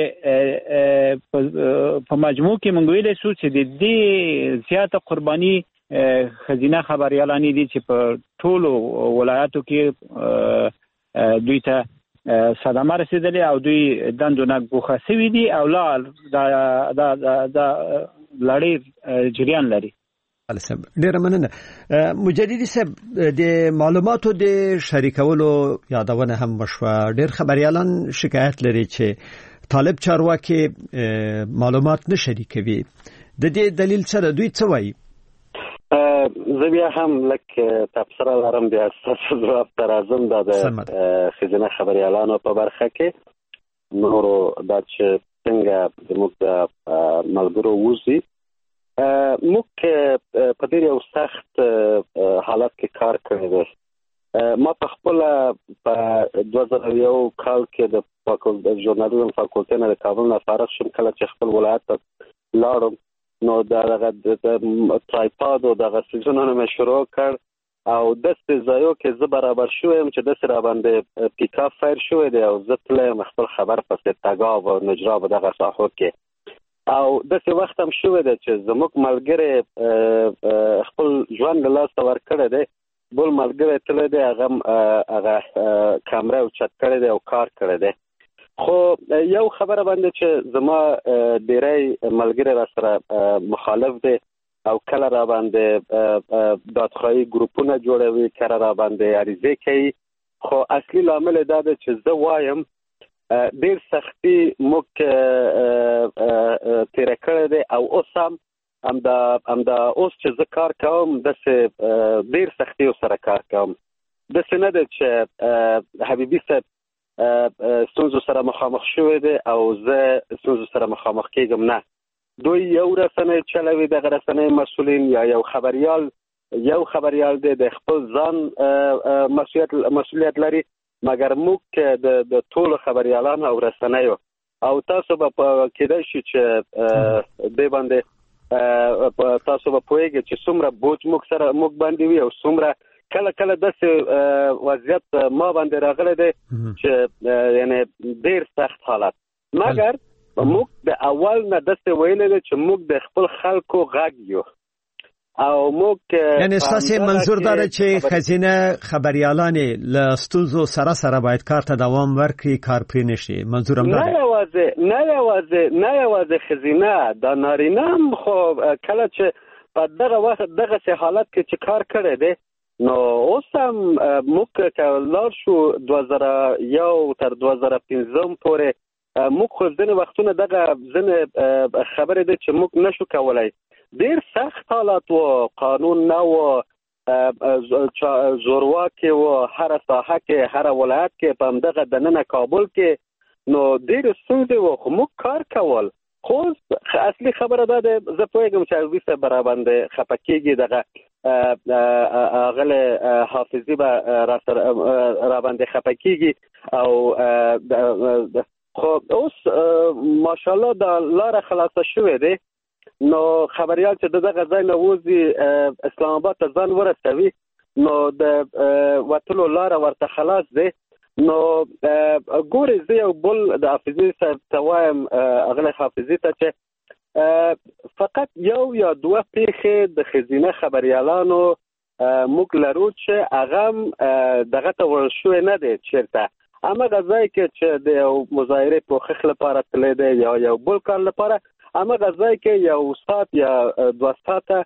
[SPEAKER 5] په مجموع کې موږ ویلی شو چې د دې زیاته قرباني ښځینه خبریالانې دي چې په ټولو ولایاتو کې دوی ته صدمه رسېدلې او دوی دندو نه ګوښه شوي دي او لا دا لړۍ جریان لري.
[SPEAKER 3] ډېره مننه. مجددي صاحب، د معلوماتو د شریکولو یادونه هم وشوه. ډېر خبریالان شکایت لري چې طالب چارواکي معلومات نه شریکوي. د دې دلیل سره دوی څه وایي؟
[SPEAKER 4] زه بیا هم لکه تبصره لرم، بیا ستاسو ځواب ته راځم. دا د ښځینه خبریالانو په برخه کې نورو دا چې څنګه زموږ د ملګرو وځي. موږ په ډېر یو سخت حالت کې کار کړی دی. ما په خپل په 2001 کال کې د ژورنالیزم فاکولټې نه د کابل نه فارغ شوم. کله چې خپل ولایت ته لاړم نو دغه ټرایپاد او دغه سیزنونه مې شروع کړ او د ځایو کې زه برابر شوم چې د سره باندې پیک اپ فایر شوی دی او زه تلم خپل خبر پسې تګاو او نجراب دغه ساحو کې او د څه وخت هم شوی دی چې زموږ ملګری خپل ژوند له لاس ورکړی دی، بل ملګری تل دی هغه کیمرا او چت کړی دی او کار کړی دی. خو یو خبره باندې چې زما ډیری ملګری را سره مخالف دی او کله را باندې دادخواهی ګروپونه جوړوي، کله را باندې عریضه کوي. خو اصلي لامل دا دی چې زه وایم ډیر سختي موږ تیر کړی دی او اوس هم دا اوس چې زه کار کوم داسې ډیر سختي سره کار کوم. داسې نه دی چې حبیبي صاحب ستونزو سره مخامخ شوی دی او زه ستونزو سره مخامخ کېږم. نه، دوی یو رسنۍ چلوي، دغه رسنۍ مسؤلین یا یو خبریال دی د خپل ځان مسؤلیت لري، مګر موږ د ټولو خبریالانو او رسنیو او تاسو به کېدای شي چې دې باندې تاسو به پوهیږئ چې څومره بوج موږ باندې وي او څومره کله داسې وضعیت ما باندې راغلی دی چې یعنی ډیر سخت حالت. مګر موږ د اول نه داسې ویلی دی چې موږ د خپل خلکو غږ یو او موږ
[SPEAKER 3] یعنی ستاسو منظور دا چې خزینه خبریالان له ستونزو سره باید کار ته دوام ورکړي، کار پرې نشي. منظورم دا
[SPEAKER 4] نه یوازې خزینه، دا نارینه هم خو کله چې په دغه وخت دغه سه حالت کې چې کار کړی دی نو اوس هم موږ کولای شو 2001 تر 2015 پورې موږ خو ځینې وختونه دغه ځینې خبرې دي چې موږ نشو کولای. ډیر سخت حالات و، قانون نه و، زورواکي و، هر ساحه کې هر ولایت کې په همدغه دننه کابل کې نو ډیر ستونزې و، خو موږ کار کول. خو اصلي خبره دا ده زه پوهیږم چې ویسه برابر خپه کېږي دغه اغله حافظي به را باندې خپه کېږي او خو اوس ماشاءالله دا لاره خلاصه شوې ده. نو خبريال چې دغه ځای نه وځي اسلام آباد ته ځان ورسوي نو د وټلو لاره ورته خلاص ده. نو ګورې زه یو بل د حافظي صاحب ته وایم اغله حافظي ته چې فقط یو یا دوه پیښې د خزینه خبريالانو موږ لرو چې هغه دغه ته ورشوي نه دي چیرته اما غځای کې چې د مظاهره پوخخ لپاره تللی دی یا یو بل کار لپاره اما غځای کې یو سات یا 2 ساعته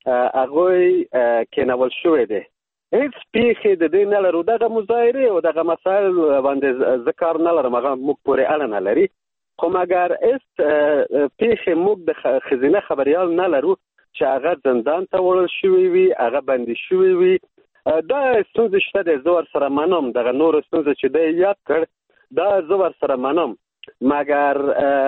[SPEAKER 4] هغه کېنول شوی دی. هیڅ پیښې د دې نه لرو، دغه مظاهره او دغه مسایل باندې ذکر نه لرم، هغه موږ پورې اړه نه لري. خو مګر پیښې موږ د خزینه خبريال نه لرو چې هغه زندان ته وړل شوی وي، هغه بندي شوی وي. دا ستونزې شته د زور سره منم، دغه نور ستونزې چې د یاد کړ دا زور سره منم، مګر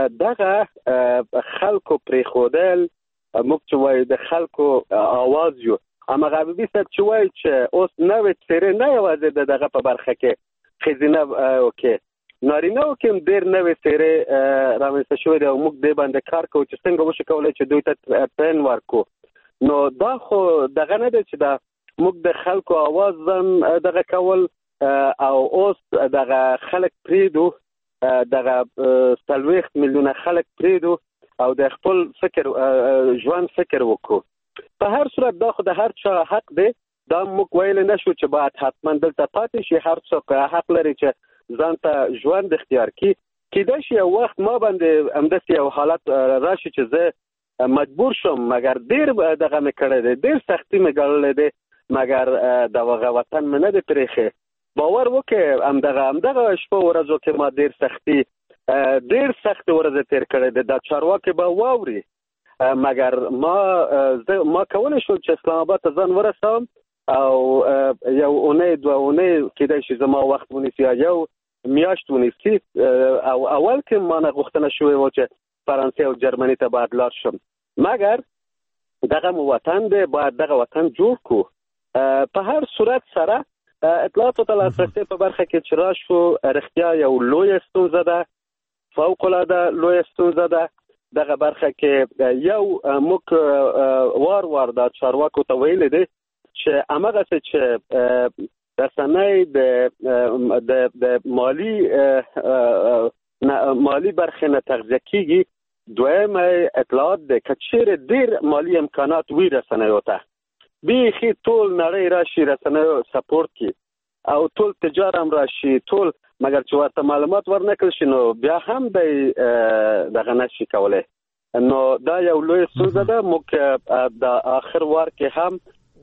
[SPEAKER 4] دغه خلکو پرې خودل موږ چې وایو د خلکو आवाज یو اما غابي صاحب چې وایي چې اوس نوې څیرې نه یوازې دغه په برخه کې خزینه اوکې نارینه او کوم ډیر نوې څیرې رامنځته شوې او موږ دې باندې کار کوو چې څنګه وشو کولای چې دوی ته پن ورکو. نو دا خو دغه نه دی چې دا موږ د خلکو आवाज زم دغه کول او اوس دغه خلک پریدو دغه 30 میلیونه خلک پریدو او د خپل فکر ژوند فکر وکړو. په هر صورت دا خو د هر چا حق دی، دا موږ ویل نشو چې باید حتما دلته پاتې شي. هر څوک حق لري چې ځان ته ژوند اختیار کړي. کېدای شي یو وخت ما باندې همداسې یو حالت راشي چې زه مجبور شم، مګر ډیر دغه مې کړی دی، ډیر سختي مې ګاللی دی، مګر دغه وطن مې نه دی پرېښی. باور وکړئ همدغه شپه ورځو کې ما ډیر سخت ورځې تیر کړی دی. دا چارواکي به واوري، مګر ما کولی شو چې اسلام آباد ته ځان ورسوم او یو اونۍ 2 اونۍ کېدای شي زما وخت ونیسي، یو میاشت ونیسي او اول کې ما نه غوښتنه شوې و چې فرانسې او جرمني ته باید لاړ شم، مګر دغه وطن دی، باید دغه وطن جوړ کو. په هر صورت سره اطلاعاتو ته لاسرسي په برخه کې چې راشو رښتیا یو لوی ستونزه ده، فوق العاده لوی ستونزه ده. دغه برخه کې یو موږ وار د چارواکو ته ویل دي چې هغه چې رسنۍ د مالی برخه نه تغذیه کیږي. دویم اطلاعات د کچیر ډیر مالی امکانات وی رسنیو ته بیخي ټول نړۍ راشي رسنیو سپورټ کی او ټول تجارت هم راشي ټول، مګر چې ورته معلومات ورنکړل شي نو بیا هم دغه نشي کولای. نو دا یو لوی ستونزه ده. موږ د آخر وار کې هم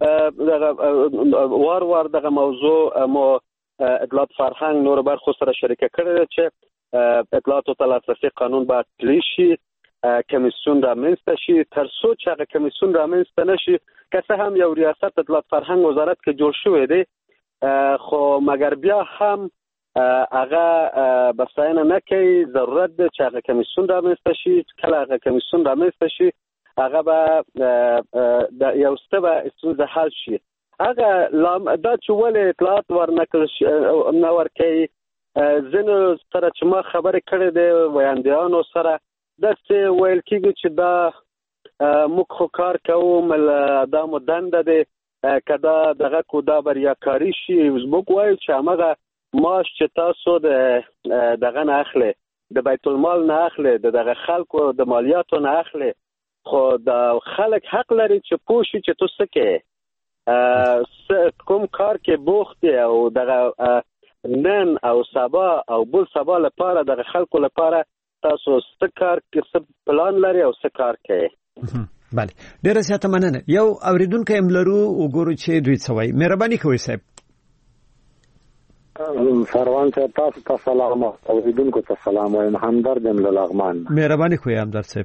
[SPEAKER 4] وار دغه موضوع مو اطلاعات فرهنګ نور برخو سره شریکه کړې چې اطلاعاتو ته لاسرسي قانون باید پلی شي، کمیسیون رامنځته شي. تر څو چې هغه کمیسیون رامنځته نشي، که څه هم یو ریاست اطلاعات فرهنګ وزارت کې جوړ شوی دی، خو مګر بیا هم هغه بساینه نه کوي. ضرورت دی چې هغه کمیسیون رامنځته شي. کله هغه کمیسیون رامنځته شي هغه به د یو څه ستونزه حل شي. هغه دا چې ولې اطلاعات نه ورکوي، ځینو سره چې ما خبرې کړې دي ویاندیانو سره داسې ویل کېږي چې دا موږ خو کار کوو، دا مو دنده دی، که دا دغه کو دا بریاکاري شي. موږ وایو چې همغه معاش چې تاسو دغه نه اخلي، د بیت المال نه اخلي، دغه خلکو د مالیاتو نه اخلي، خو د خلک حق لري چې پوه شي چې تو څه کوې، کوم کار کې بوخت دی او دغه نن او سبا او بل سبا لپاره دغه خلکو لپاره تاسو څه کار کې څه پلان لري او څه کار کوي.
[SPEAKER 3] بله، ډیره زیاته مننه. یو اوریدونکو هم لرو، وګورو چې دوی څه وایي. مهرباني کوئ صاحب.
[SPEAKER 7] سروان صاحب تاسو ته سلام، اوریدونکو ته سلام وایم. همدرد یم له لغمان. مهرباني
[SPEAKER 3] کوئ همدرد صاحب.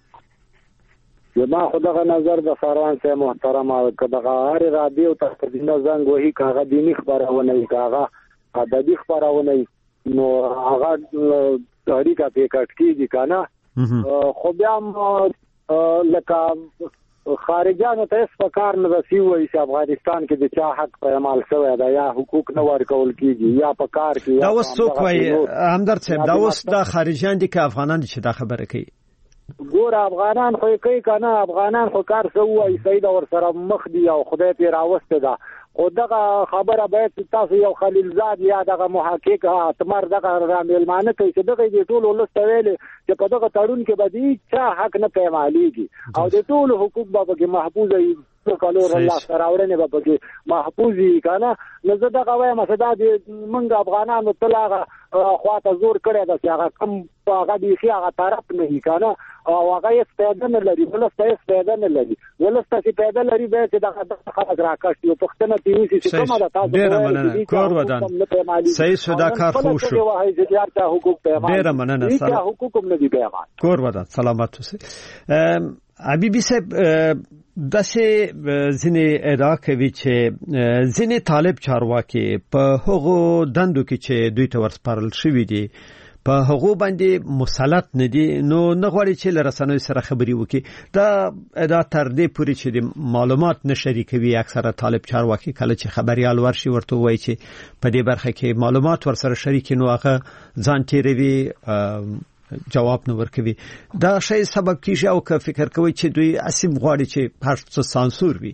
[SPEAKER 7] ما خدغه نظر د سروان صاحب محترم که دغه هر رادیو ته زنګ وهي، کاغه دینی خبرونه کاغه ادبي خبرونه نو هغه تاریخ په کټ کېږي کنه. خو بیا لکه خارجانو ته څه کار نه رسي وایي چې افغانستان کې د چا حق په عمل شوی دا یا حقوق نه ورکول کیږي یا په کار کې.
[SPEAKER 3] دا اوس څوک وایي همدرد صاحب؟ دا اوس د خارجان دي که افغانان دي چې دا خبره کوي؟
[SPEAKER 7] ګور افغانان خو کوي کنه، افغانان خو کار سوي سید ور سره مخ دی او خدای ته راوسته ده. خو دغه خبره باید تاسو یو خلیل زاد یا دغه محقق اتمر دغه راملمانه کوي چې دغه د ټول ولست ویل چې په دغه تړون کې بدی چا حق نه پیمالېږي او د ټول حقوق به کې محفوظ وي. کلور الله سراورنه به کې محفوظي کنه. نو زه دغه وایم چې دا د منګ افغانانو تلاغه خواته زور کړی دا چې هغه کم هغه دی چې هغه طرف نه کنه او هغه یې پیدا نه لري، ولست یې پیدا نه لري، ولست چې پیدا لري به چې دغه خلک راکښي او پښتنه تیوي چې کومه ده تاسو
[SPEAKER 3] ډیر مننه. کور ودان صحیح سودا کار خو شو. ډیر مننه.
[SPEAKER 7] سلام حقوق هم نه دی پیغام.
[SPEAKER 3] کور ودان سلامات اوسئ. حبیبي صاحب داسې ځینې ادعا کوي چې ځینې طالب چارواکي په هغو دندو کې چې دوی ته ورسپارل شوي دي په هغو باندې مسلط نه دي، نو نه غواړي چې له رسنیو سره خبرې وکړي. دا ادعا تر دې پورې چې د معلومات نه شریکوي اکثره طالب چارواکي کله چې خبريال ورشي ورته وایي چې په دې برخه کې معلومات ورسره شریک نو هغه ځان تیروي، جواب نه ورکوي. دا شی سبب کیږي او که فکر کوي چې دوی اسیم غواړي چې هر څه سانسور وي؟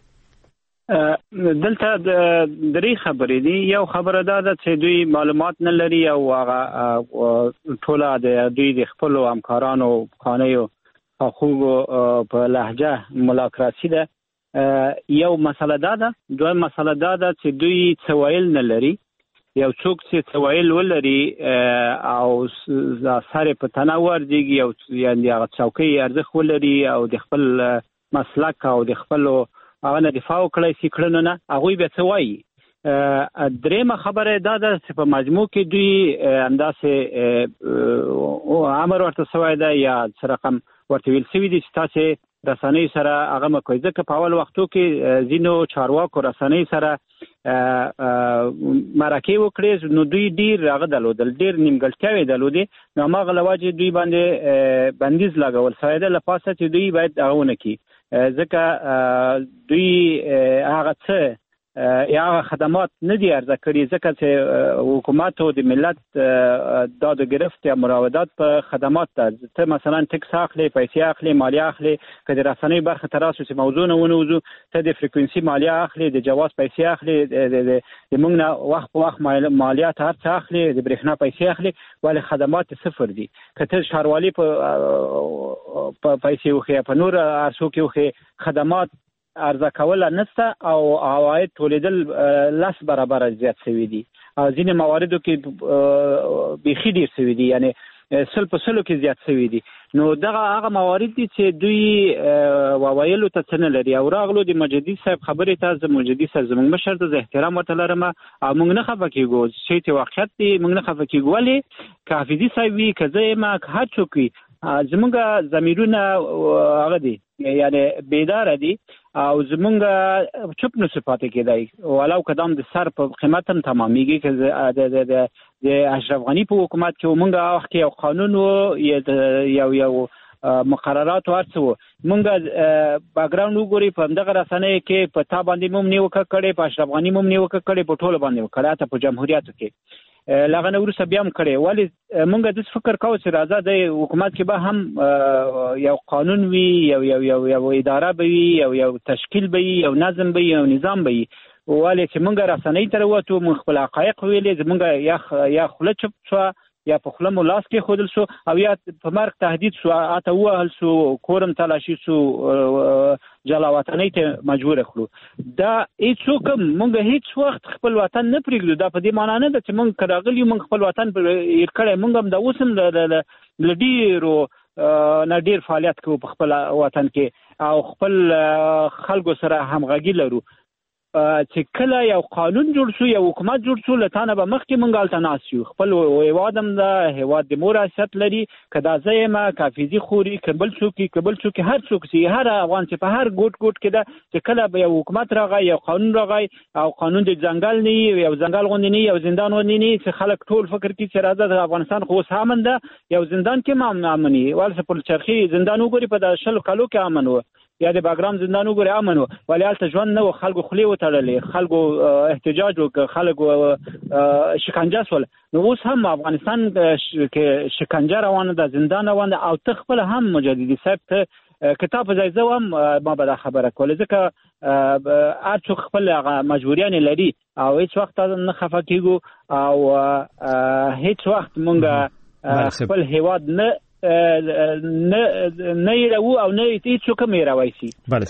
[SPEAKER 5] دلته درې خبرې دي. یو خبره ده چې دوی معلومات نه لري او هغه ټوله د دوی د خپل همکارانو خانه‌و حقوق په لهجه ملاکراسی ده. یو مسله ده. دویم مسله ده چې دوی څه ویل نه لري. یو څوک چې څه ویل ولري او سره په تنوع دیږي او یعنی هغه څوکۍ ارزښت ولري او د خپل مسلک او د خپل هغه نه دفاع وکړي سیکړنه نه هغه به څه وایي. درېمه خبره ده چې په مجموع کې دوی انداسه امر ورته سوی ده یا رقم ورته ویل سوی دي چې تاسو رسنۍ سره هغه مکوې ځکه په اول وختو کې زینو چارواکو رسنۍ سره مرکه وکړي نو دوی ډیر هغه درلودل ډیر نیمګړتیاوې درلودې نو هغه لواجه دوی باندې بندیز لګول شوی دی لپاره چې دوی باید هغه ونه کړي ځکه دوی هغه څه یا خدمات نه دي ارزه کړي ځکه چې حکومت او د ملت داد گرفت یا مراودات په خدمات ته مثلا ټکس اخلي پیسې اخلي مالیه اخلي که د رسنۍ برخه تراسو چې موضوع نه ونوزو ته د فریکوئنسي مالیه اخلي د جواز پیسې اخلي د موږ نه وخت په وخت مالیات هر څه اخلي د برېښنا پیسې اخلي ولې خدمات صفر دي که ته ښاروالي په پیسې وخې په نور ارسو کې وخې خدمات ارزه کول نشته او عواید تولیدل لس برابر زیات شوي دي ځینې مواردو کې بیخي ډیر شوي دي یعنی سل په سلو کې زیات شوي دي نو دغه هغه موارد دي چې دوی وویلو ته څه نه لري او راغلو د مجدي صاحب خبرې ته زه مجدي صاحب زموږ مشر ته زه احترام ورته لرم او موږ نه خفه کېږو چې واقعیت دی موږ نه خفه کېږو ولې که حافظي صاحب وي که زه یم که هر څوک وي زمونږ ضمیرونه هغه دي یعنی بیداره دي او زمونږ چوپ نشو پاتې کېدای ولو کدام د سر په قیمت هم تمامیږي که د اشرف غنی په حکومت کې مونږ وخت یو قانون و یو مقررات او ارڅو مونږ باګراوند وګوري په دغه رسنۍ کې په تا باندې موږ نیوکه کړې په اشرف غنی موږ نیوکه کړې په ټولو باندې وکړه ته په جمهوریت کې لغه نو ورسره بیا هم کړي ولی مونږ د فکر کوو چې راځه د حکومت کې به هم یو قانون وي یو اداره به وي یو تشکیل به وي یو نظم به وي یو نظام به وي ولی چې مونږ رسنۍ تر وته مونږ خپل حقایق ویلې مونږ یا خوله چپ شو یا په خپل ملاس کې خودل شو او یا په مرګ تهدید شو اته وهل شو کورم تلاشي شو جلاوطنۍ ته مجبور کړو دا هیڅوک مونږ هیڅ وخت خپل وطن نه پرېږدو دا په دې معنی نه ده چې مونږ کراغلی مونږ خپل وطن هیر کړی مونږ هم د اوسم ل ډیرو نه ډیر فعالیت کوو په خپل وطن کې او خپل خلکو سره همغږي لرو چې کله یو قانون جوړ شو یو حکومت جوړ شو لتانه به مخکې مونږ هلته ناست یو خپل هیواد هم ده هیواد د مور حیثیت لري که دا زه یم که حافظي خوري که بل څوک هر څوک چې هر افغان چې په هر ګوټ کې ده چې کله به یو حکومت راغی یو قانون راغی او قانون د ځنګل نه یو ځنګل غوندې نه یو زندان غوندې نه چې خلک ټول فکر کوي چې راځه د افغانستان خو اوس امن ده یو زندان کې امن وي ولې په چرخي زندان وګوري په 10 کالو کې امن و یا د باګرام زندان وګوري امن و ولې هلته ژوند نه و خلکو خولې وتړلې خلکو احتجاج وکړ خلکو شکنجه شول نو اوس هم افغانستان کې شکنجه روانه ده زندان روانه او ته خپل هم مجددي صاحب ته کتاب ځای هم ما به دا خبره کوله ځکه هر څوک خپل مجبوریان لري او هیڅ وخت نه خفه کېږو او هیڅ وخت مونږ خپل هیواد نه یو او نه هیڅوک مې راوایسي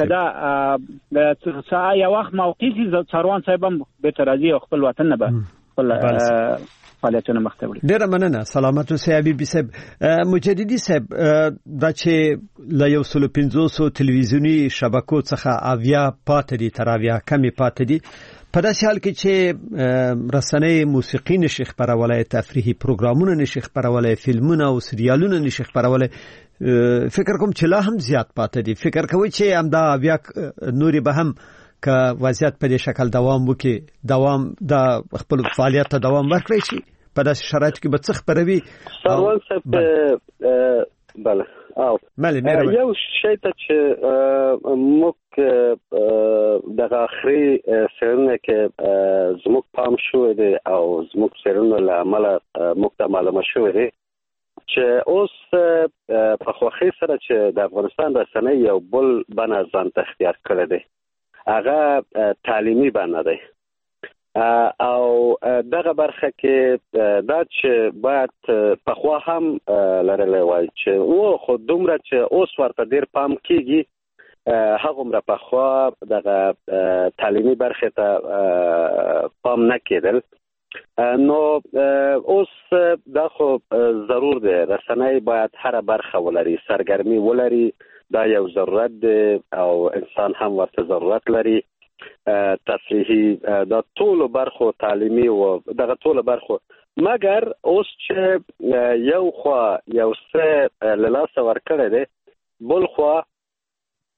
[SPEAKER 5] کدا یا وخت موقعي څاروان صاحب هم به راځي او خپل وطن نه به خپل فعالیتونه مخته وړي
[SPEAKER 3] ډیره مننه سلامت اوسئ حبیبي صاحب مجددي صاحب دا چې له 150 تلویزیونی شبکو څخه اویا پاتې دي تر اویا کمی پاتې دي په داسې حال کې چې رسنۍ موسیقي نشي خپرولای تفریحي پروګرامونه نشي خپرولای فلمونه او سریالونه نشي خپرولای فکر کوم چې لا هم زیات پاتې دي فکر کوي چې همدا بیا نوري به هم که وضعیت په دې شکل دوام وکړي د خپل فعالیت ته دوام ورکړي شي په داسې شرایطو کې به څه خپروي
[SPEAKER 4] سروان صاحب بله یو شی ته چې موږ دغه آخري څېړنه کې زموږ پام شوی دی او زموږ څېړنو له امله موږ ته معلومه شوی دی چې اوس په خوښۍ سره چې د افغانستان رسنۍ یو بل بڼه ځان ته اختیار کړی دی هغه تعلیمي بڼه دی او دغه برخه کې دا چې باید پخوا هم لرلی وای چې خو دومره چې اوس ورته ډیر پام کیږي هغومره پخوا دغه تعلیمي برخه ته پام نه کېدل نو اوس دا خو ضرور دی رسنۍ باید هر برخه ولري سرګرمي ولري دا یو ضرورت دی او انسان هم ورته ضرورت لري تفریحي دا ټول برخو تعلیمي او دغه ټول برخو مګر اوس چې یو خو یو څه له لاسه ورکړی دی بل خو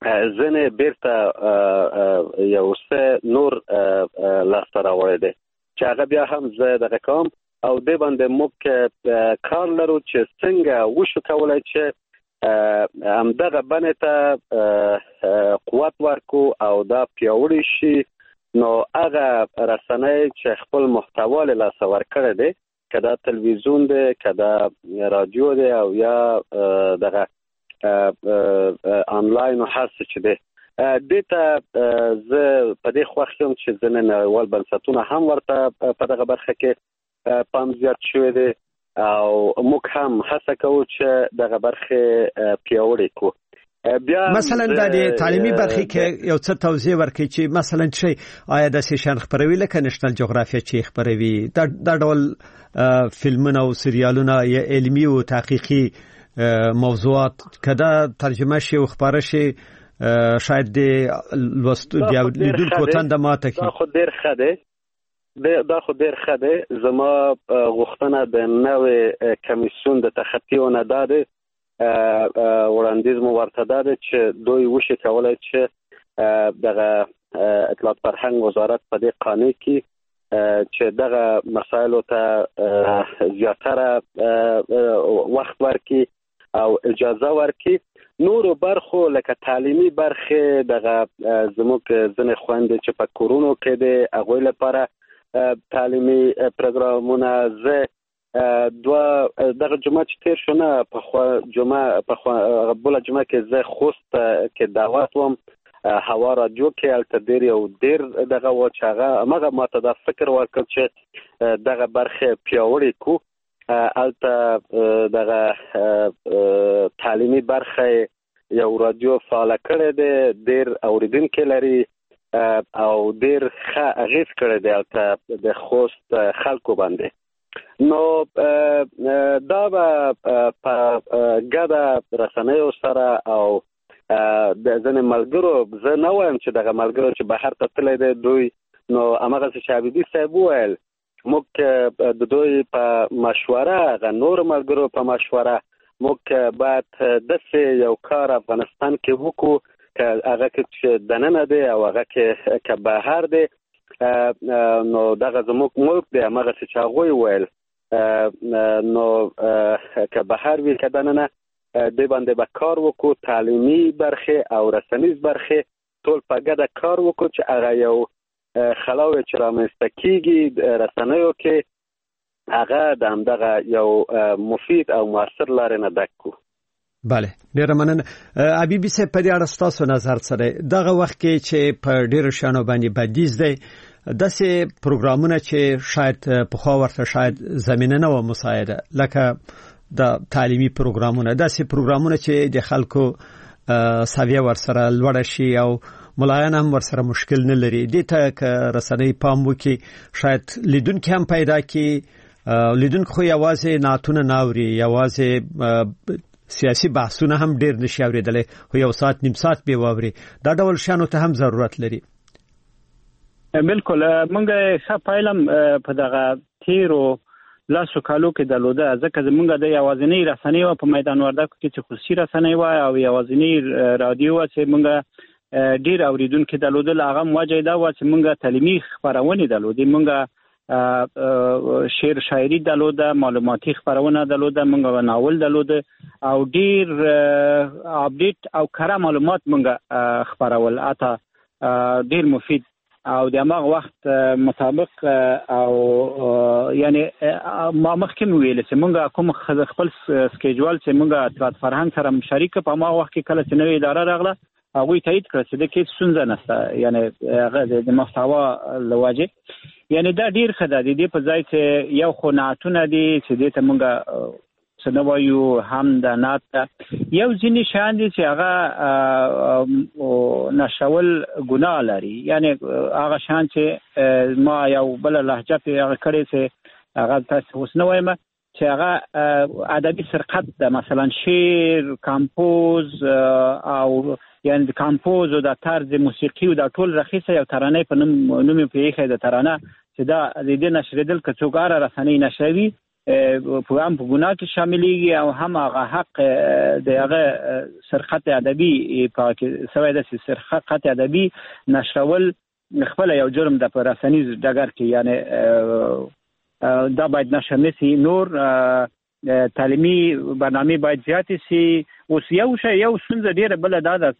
[SPEAKER 4] ځنې بیرته یو څه نور لاسته راوړی دی چې هغه بیا هم زه دغه کوم او دې باندې موږ کار لرو چې څنګه وشو کولی چې همدغه بڼې ته قوت ورکو او دا پیاوړی شي. نو هغه رسنۍ چې خپل محتوا له لاسه ورکړی دی، که دا تلویزیون دی، که دا رادیو دی او یا دغه آنلاین او هر څه چې دی، دې ته زه په دې خوښ یم چې ځینې نړیوال بنسټونه هم ورته په دغه برخه کې پام زیات شوی دی او موږ هم هڅه کوو چې دغه برخه پیاوړې کړو.
[SPEAKER 3] مثلا د تعلیمي برخې کې یو څه توضیح ورکړي چې مثلا چې آیا د سیشن خبروي لکه نېشنل جغرافیا چې خبروي دا ډول فلمونه او سریالونه یا علمي او تحقیقي موضوعات کدا ترجمه شي او خبره شي شاید د لیدونکو تنده ماته کی.
[SPEAKER 4] دا خو ډیر ښه دی. زما غوښتنه د نوې کمیسیون د تخطي نه ده وړاندیز مو ورته ده چې دوی وشي کولای چې دغه اطلاعات فرهنګ وزارت په دې قانون کې چې دغه مسایلو ته زیاتره وخت ورکړي او اجازه ورکړي. نورو برخو لکه تعلیمي برخه دغه زموږ ځینې خویندې چې په کورونو کې دي هغوی لپاره تعلیمي پروګرامونه زه دغه جمعه چې تیر شو نه په بله جمعه کې زه خوست کې دعوت وم هوا رادیو کې هلته ډېر یو ډېر دغه و چې هغه ماته دا فکر ورکړ چې دغه برخه پیاوړې کړو. هلته دغه تعلیمي برخه یو رادیو فعاله کړی دی، ډېر اوریدونکي لري او ډېر ښه اغېز کړی دی هلته د خوست خلکو باندې. نو دا به په ګډه رسنیو سره او د ځینې ملګرو، زه نه وایم چې دغه ملګرو چې بهر ته تللی دی دوی، نو هماغسې چې حبیبي صاحب وویل موږ د دوی په مشوره، هغه نور ملګرو په مشوره موږ باید داسې یو کار افغانستان کې وکړو که هغه کې چې دننه دی او هغه کې که بهر دی. نو دغه زموږ ملک دی هماغسې چې هغوی ویل، نو که بهر وي که دننه دې باندې به کار وکړو، تعلیمي برخې او رسنیز برخې ټول په ګډه کار وکړو چې هغه یو خلاوی چې رامنځته کېږي رسنیو کې هغه د همدغه یو مفید او مؤثر لارې نه ډک کړو.
[SPEAKER 3] بله، ډیره مننه. حبیبي صاحب په دې اړه ستاسو نظر سره دغه وخت کې چې په ډیرو شانو باندې بدیز دی داسې پروګرامونه چې شاید پخوا ورته شاید زمینه نه و مساعده، لکه د تعلیمي پروګرامونه، داسې پروګرامونه چې د خلکو سویه ورسره لوړه شي او ملایان هم ورسره مشکل نه لري، دې ته که رسنۍ پام وکړي شاید لیدونکي هم پیدا کړي. لیدونکي خو یوازې نعتونه نه اوري، یوازې سیاسي بحثونه هم ډیر نشي اوریدلی، خو یو ساعت نیم ساعت به واوري. دا ډول شانو ته هم ضرورت لري.
[SPEAKER 5] بالکل، مونږ ښه پایلم په دغه تیرو لاسو کالو کې درلوده، ځکه زمونږ د یوازینۍ رسنۍ و په میدان وردګو کې چې خصوصي رسنۍ و او یوازینۍ رادیو و چې مونږ ډیر اوریدونکي درلودل. هغه موجه دا و چې مونږ تعلیمي خبرونه درلودې، مونږ شعر شاعري درلوده، معلوماتي خبرونه درلوده، مونږ ناول درلوده او ډیر اپډیټ او کره معلومات مونږ خبرول، اته ډیر مفید او د هغه وخت مطابق او یعنی ما مخکې ویل چې مونږ کوم خپل سکیجول چې مونږ اطلاعات فرهنګ سره شریک په ما وخت کې کله چې نوې اداره راغله هغه تایید کړ چې د کې څنګه نشته، یعنی هغه د محتوا لواجه، یعنی دا ډیر خدای دی په ځای چې یو خناتونه دي چې دې ته مونږ سنوایو هم د نات یو ځینی شان دي چې هغه نشول ګناه لري، یعنی هغه شان چې ما یو بل لهجه په هغه کړي چې هغه تاسو اوس نه وایم چې هغه ادبي سرقت ده، مثلا شعر، کمپوز او یعنی د کمپوز او د طرز موسیقي او د ټول رخیصه یو ترانه په نوم په یخه د ترانه چې دا د دې نشریدل که څوګاره رسنۍ نشوي په هم په ګناه کې شاملېږي او هم هغه حق د هغه سرخط ادبي په کې سوی د سرخط ادبي نشرول خپل یو جرم د رسنیز ډګر کې یعنی دا باید نشر نشي. نور تعلیمي برنامه باید زیاتې سي. اوس یو ستونزه ډېره بله دا ده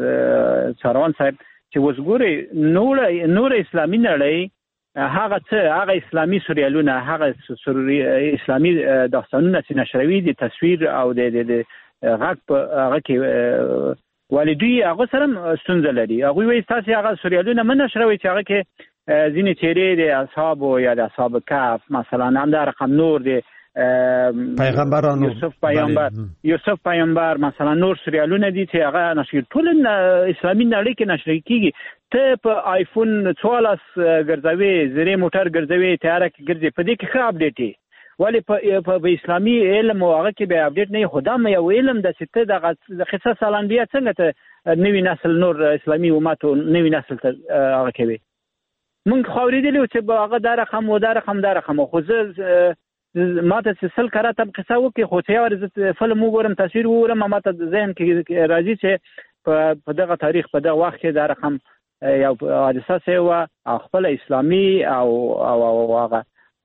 [SPEAKER 5] سروان صاحب چې اوس ګورئ نور اسلامي نړۍ هغه اسلامي سریالونه هغه اسلامي داستانونه چې نشروي دي تصویر او د غږ په هغه کې والدي هغه سره ستونزه لري. هغه وایي تاسو هغه سریالونه من نشروي چې هغه کې ځینې چیرې د اصحاب یا د اصحاب کهف مثلا هم دا رقم نور دی
[SPEAKER 3] پیغمبرانو
[SPEAKER 5] یوسف پیغمبر مثلا نور سریالونه دي چې هغه نشر ټول اسلامي نړۍ کې نشر کیږي. ته په آیفون 14 ګرځوي زری موټر ګرځوي تیار کې ګرځي په دې کې ښه اپډیټ دی ولی په اسلامي علم او هغه کې به اپډیټ نه خدا مې یو علم د ست د قصه سالان بیا څنګه ته نوی نسل نور اسلامي امت او نوی نسل ته هغه کوي. مونږ خوريدلی چې هغه دا رقم و دا رقم خو زه ماته سل کرا تم قصه وکي خو ته ورزت فلم وګورم تصویر وګورم ماته ذهن کې راځي چې په دغه تاریخ په دغه وخت کې دا رقم یو حادثه سي او خپل اسلامي او هغه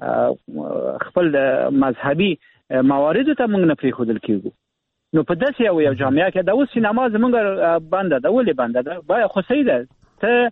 [SPEAKER 5] خپل مذهبي موارد ته موږ نه پری خودل کیږو. نو په داسې یو جامعه کې دا اوس سینما زمونږ بنده دا ولې بنده ده باید خو صحیح ده. ته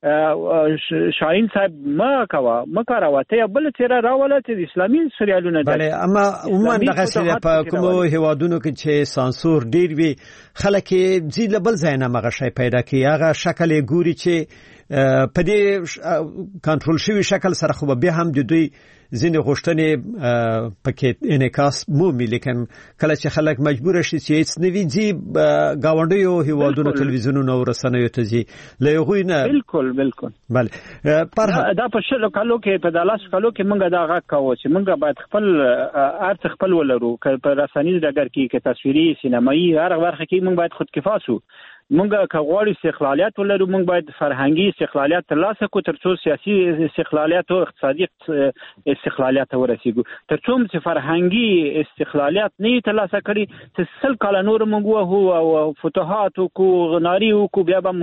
[SPEAKER 5] شاهین صاحب ما کاروه ته بل تیرا راوله چې اسلامي سریالونه ده.
[SPEAKER 3] بله اما عموما دغه سری په کوم هیوادونو کې چې سانسور ډیر وي خلک زی لبل ځای نه مغه شي پیدا کوي هغه شکل ګوري چې په دې کنټرول شوی شکل سره خو به هم د دوی ځینې غوښتنې پکې انعکاس مومي لیکن کله چې خلک مجبور شي چې هیڅ نوي ځي گاونډیو هیوادونو تلویزیونونو او رسنیو ته ځي له هغوی نه
[SPEAKER 5] بالکل
[SPEAKER 3] بله پر
[SPEAKER 5] دا په شلو کالو کې په دالاس کالو کې موږ دا غږ کوو چې موږ باید خپل ارت خپل ولرو په رسنیز ډګر کې تصویري سینمایي هر برخه کې موږ باید خودکفا شو. مونږه کغواړي استقلالیت ولرو مونږ باید فرهنګي استقلالیت ترلاسه کړو ترڅو سیاسي استقلالیت او اقتصادي استقلالیت ورسیږو. ترڅو چې فرهنګي استقلالیت نه ترلاسه کړي چې سل کال نور مونږ او فتوحات کو غناری کو بیا به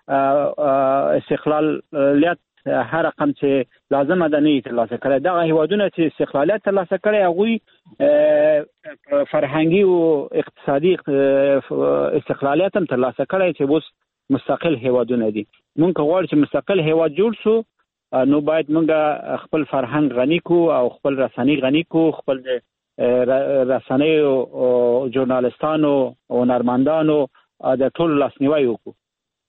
[SPEAKER 5] مونږه استقلالیت هر رقم چې لازم ده نه ترلاسه کړي. دا هیوادونه چې استقلالیت ترلاسه کړي هغه فرهنګي او اقتصادي استقلالیت هم ترلاسه کړي چې اوس مستقل هیوادونه دي. مونږ غواړو چې مستقل هیواد جوړ شو نو باید مونږ خپل فرهنګ غني کو او خپل رسنۍ غني کو خپل رسنۍ او ژورنالستانو او هنرمندانو د ټول لاسنیوي وکړو.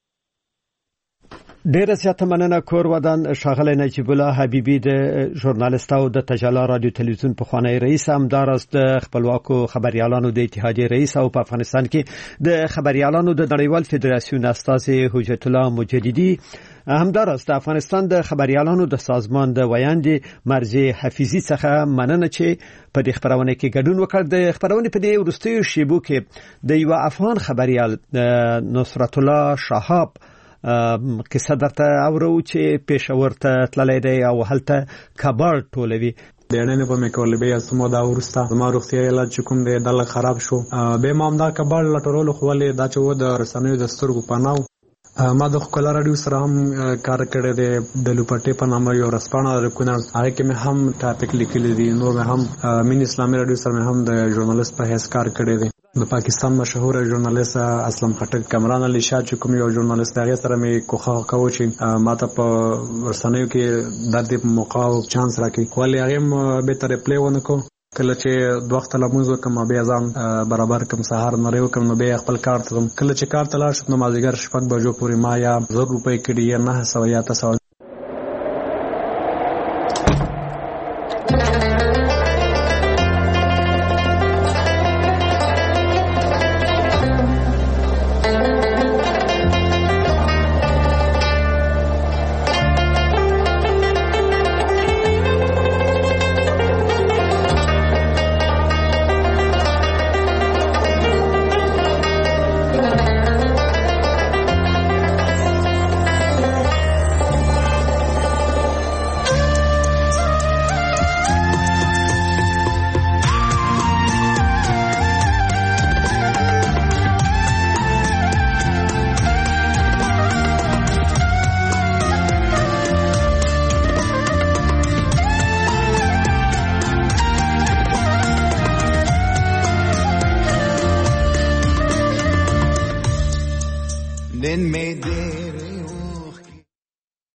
[SPEAKER 3] ډیره زیاته مننه کور ودان شاغله نجیب الله حبیبی د ژورنالیست او د تجلا رادیو تلویزیون په خوانی رئیس همدار است د خپلواکو خبريالانو د اتحادیه رئیس او په افغانستان کې د خبريالانو د نړیوال فدراسیون استاذ حجت الله مجددي همدار است د افغانستان د خبريالانو د سازمان د ویاندې مرزي حفیظي څخه مننه چې په دې خبرونه کې ګډون وکړ. د خبرونه په دې ورستیو شیبو کې د یو افغان خبريال نصرت الله شهاب قصه درته اورو چې پېښور ته تللی دی او هلته کباړ ټولوي.
[SPEAKER 8] بیانونه په مکولې به اسمو دا ورسته زما روغتیا علاج کوم دی دل خراب شو به ما هم دا کباړ لټرول خو ولې دا چې و د رسنیو د سترګو پناو ما د خپل رادیو سره هم کار کړی دی د لوپټې په نامه یو رسپانه رکونه هغه کې مې هم ټاپک لیکلی دی نو مې هم مين اسلامي رادیو سره مې هم د ژورنالیست په حیث کار کړی دی. د پاکستان مشهور ژورنالیست اسلم خټک کمران علي شاه چې کوم یو ژورنالیست هغه سره مې کوخه کوو چې ماته په رسنیو کې د دې موقع او چانس راکړي خو هغه به تر پلی ونه کو کله چې دوه وخت لمونځ وکم بیا ځان برابر کوم سهار نه ریو کوم بیا خپل کار ته کله چې کار تلاش نو مازیګر شپږ بجو پورې ما یا 100 روپۍ کړي یا 900 یا 900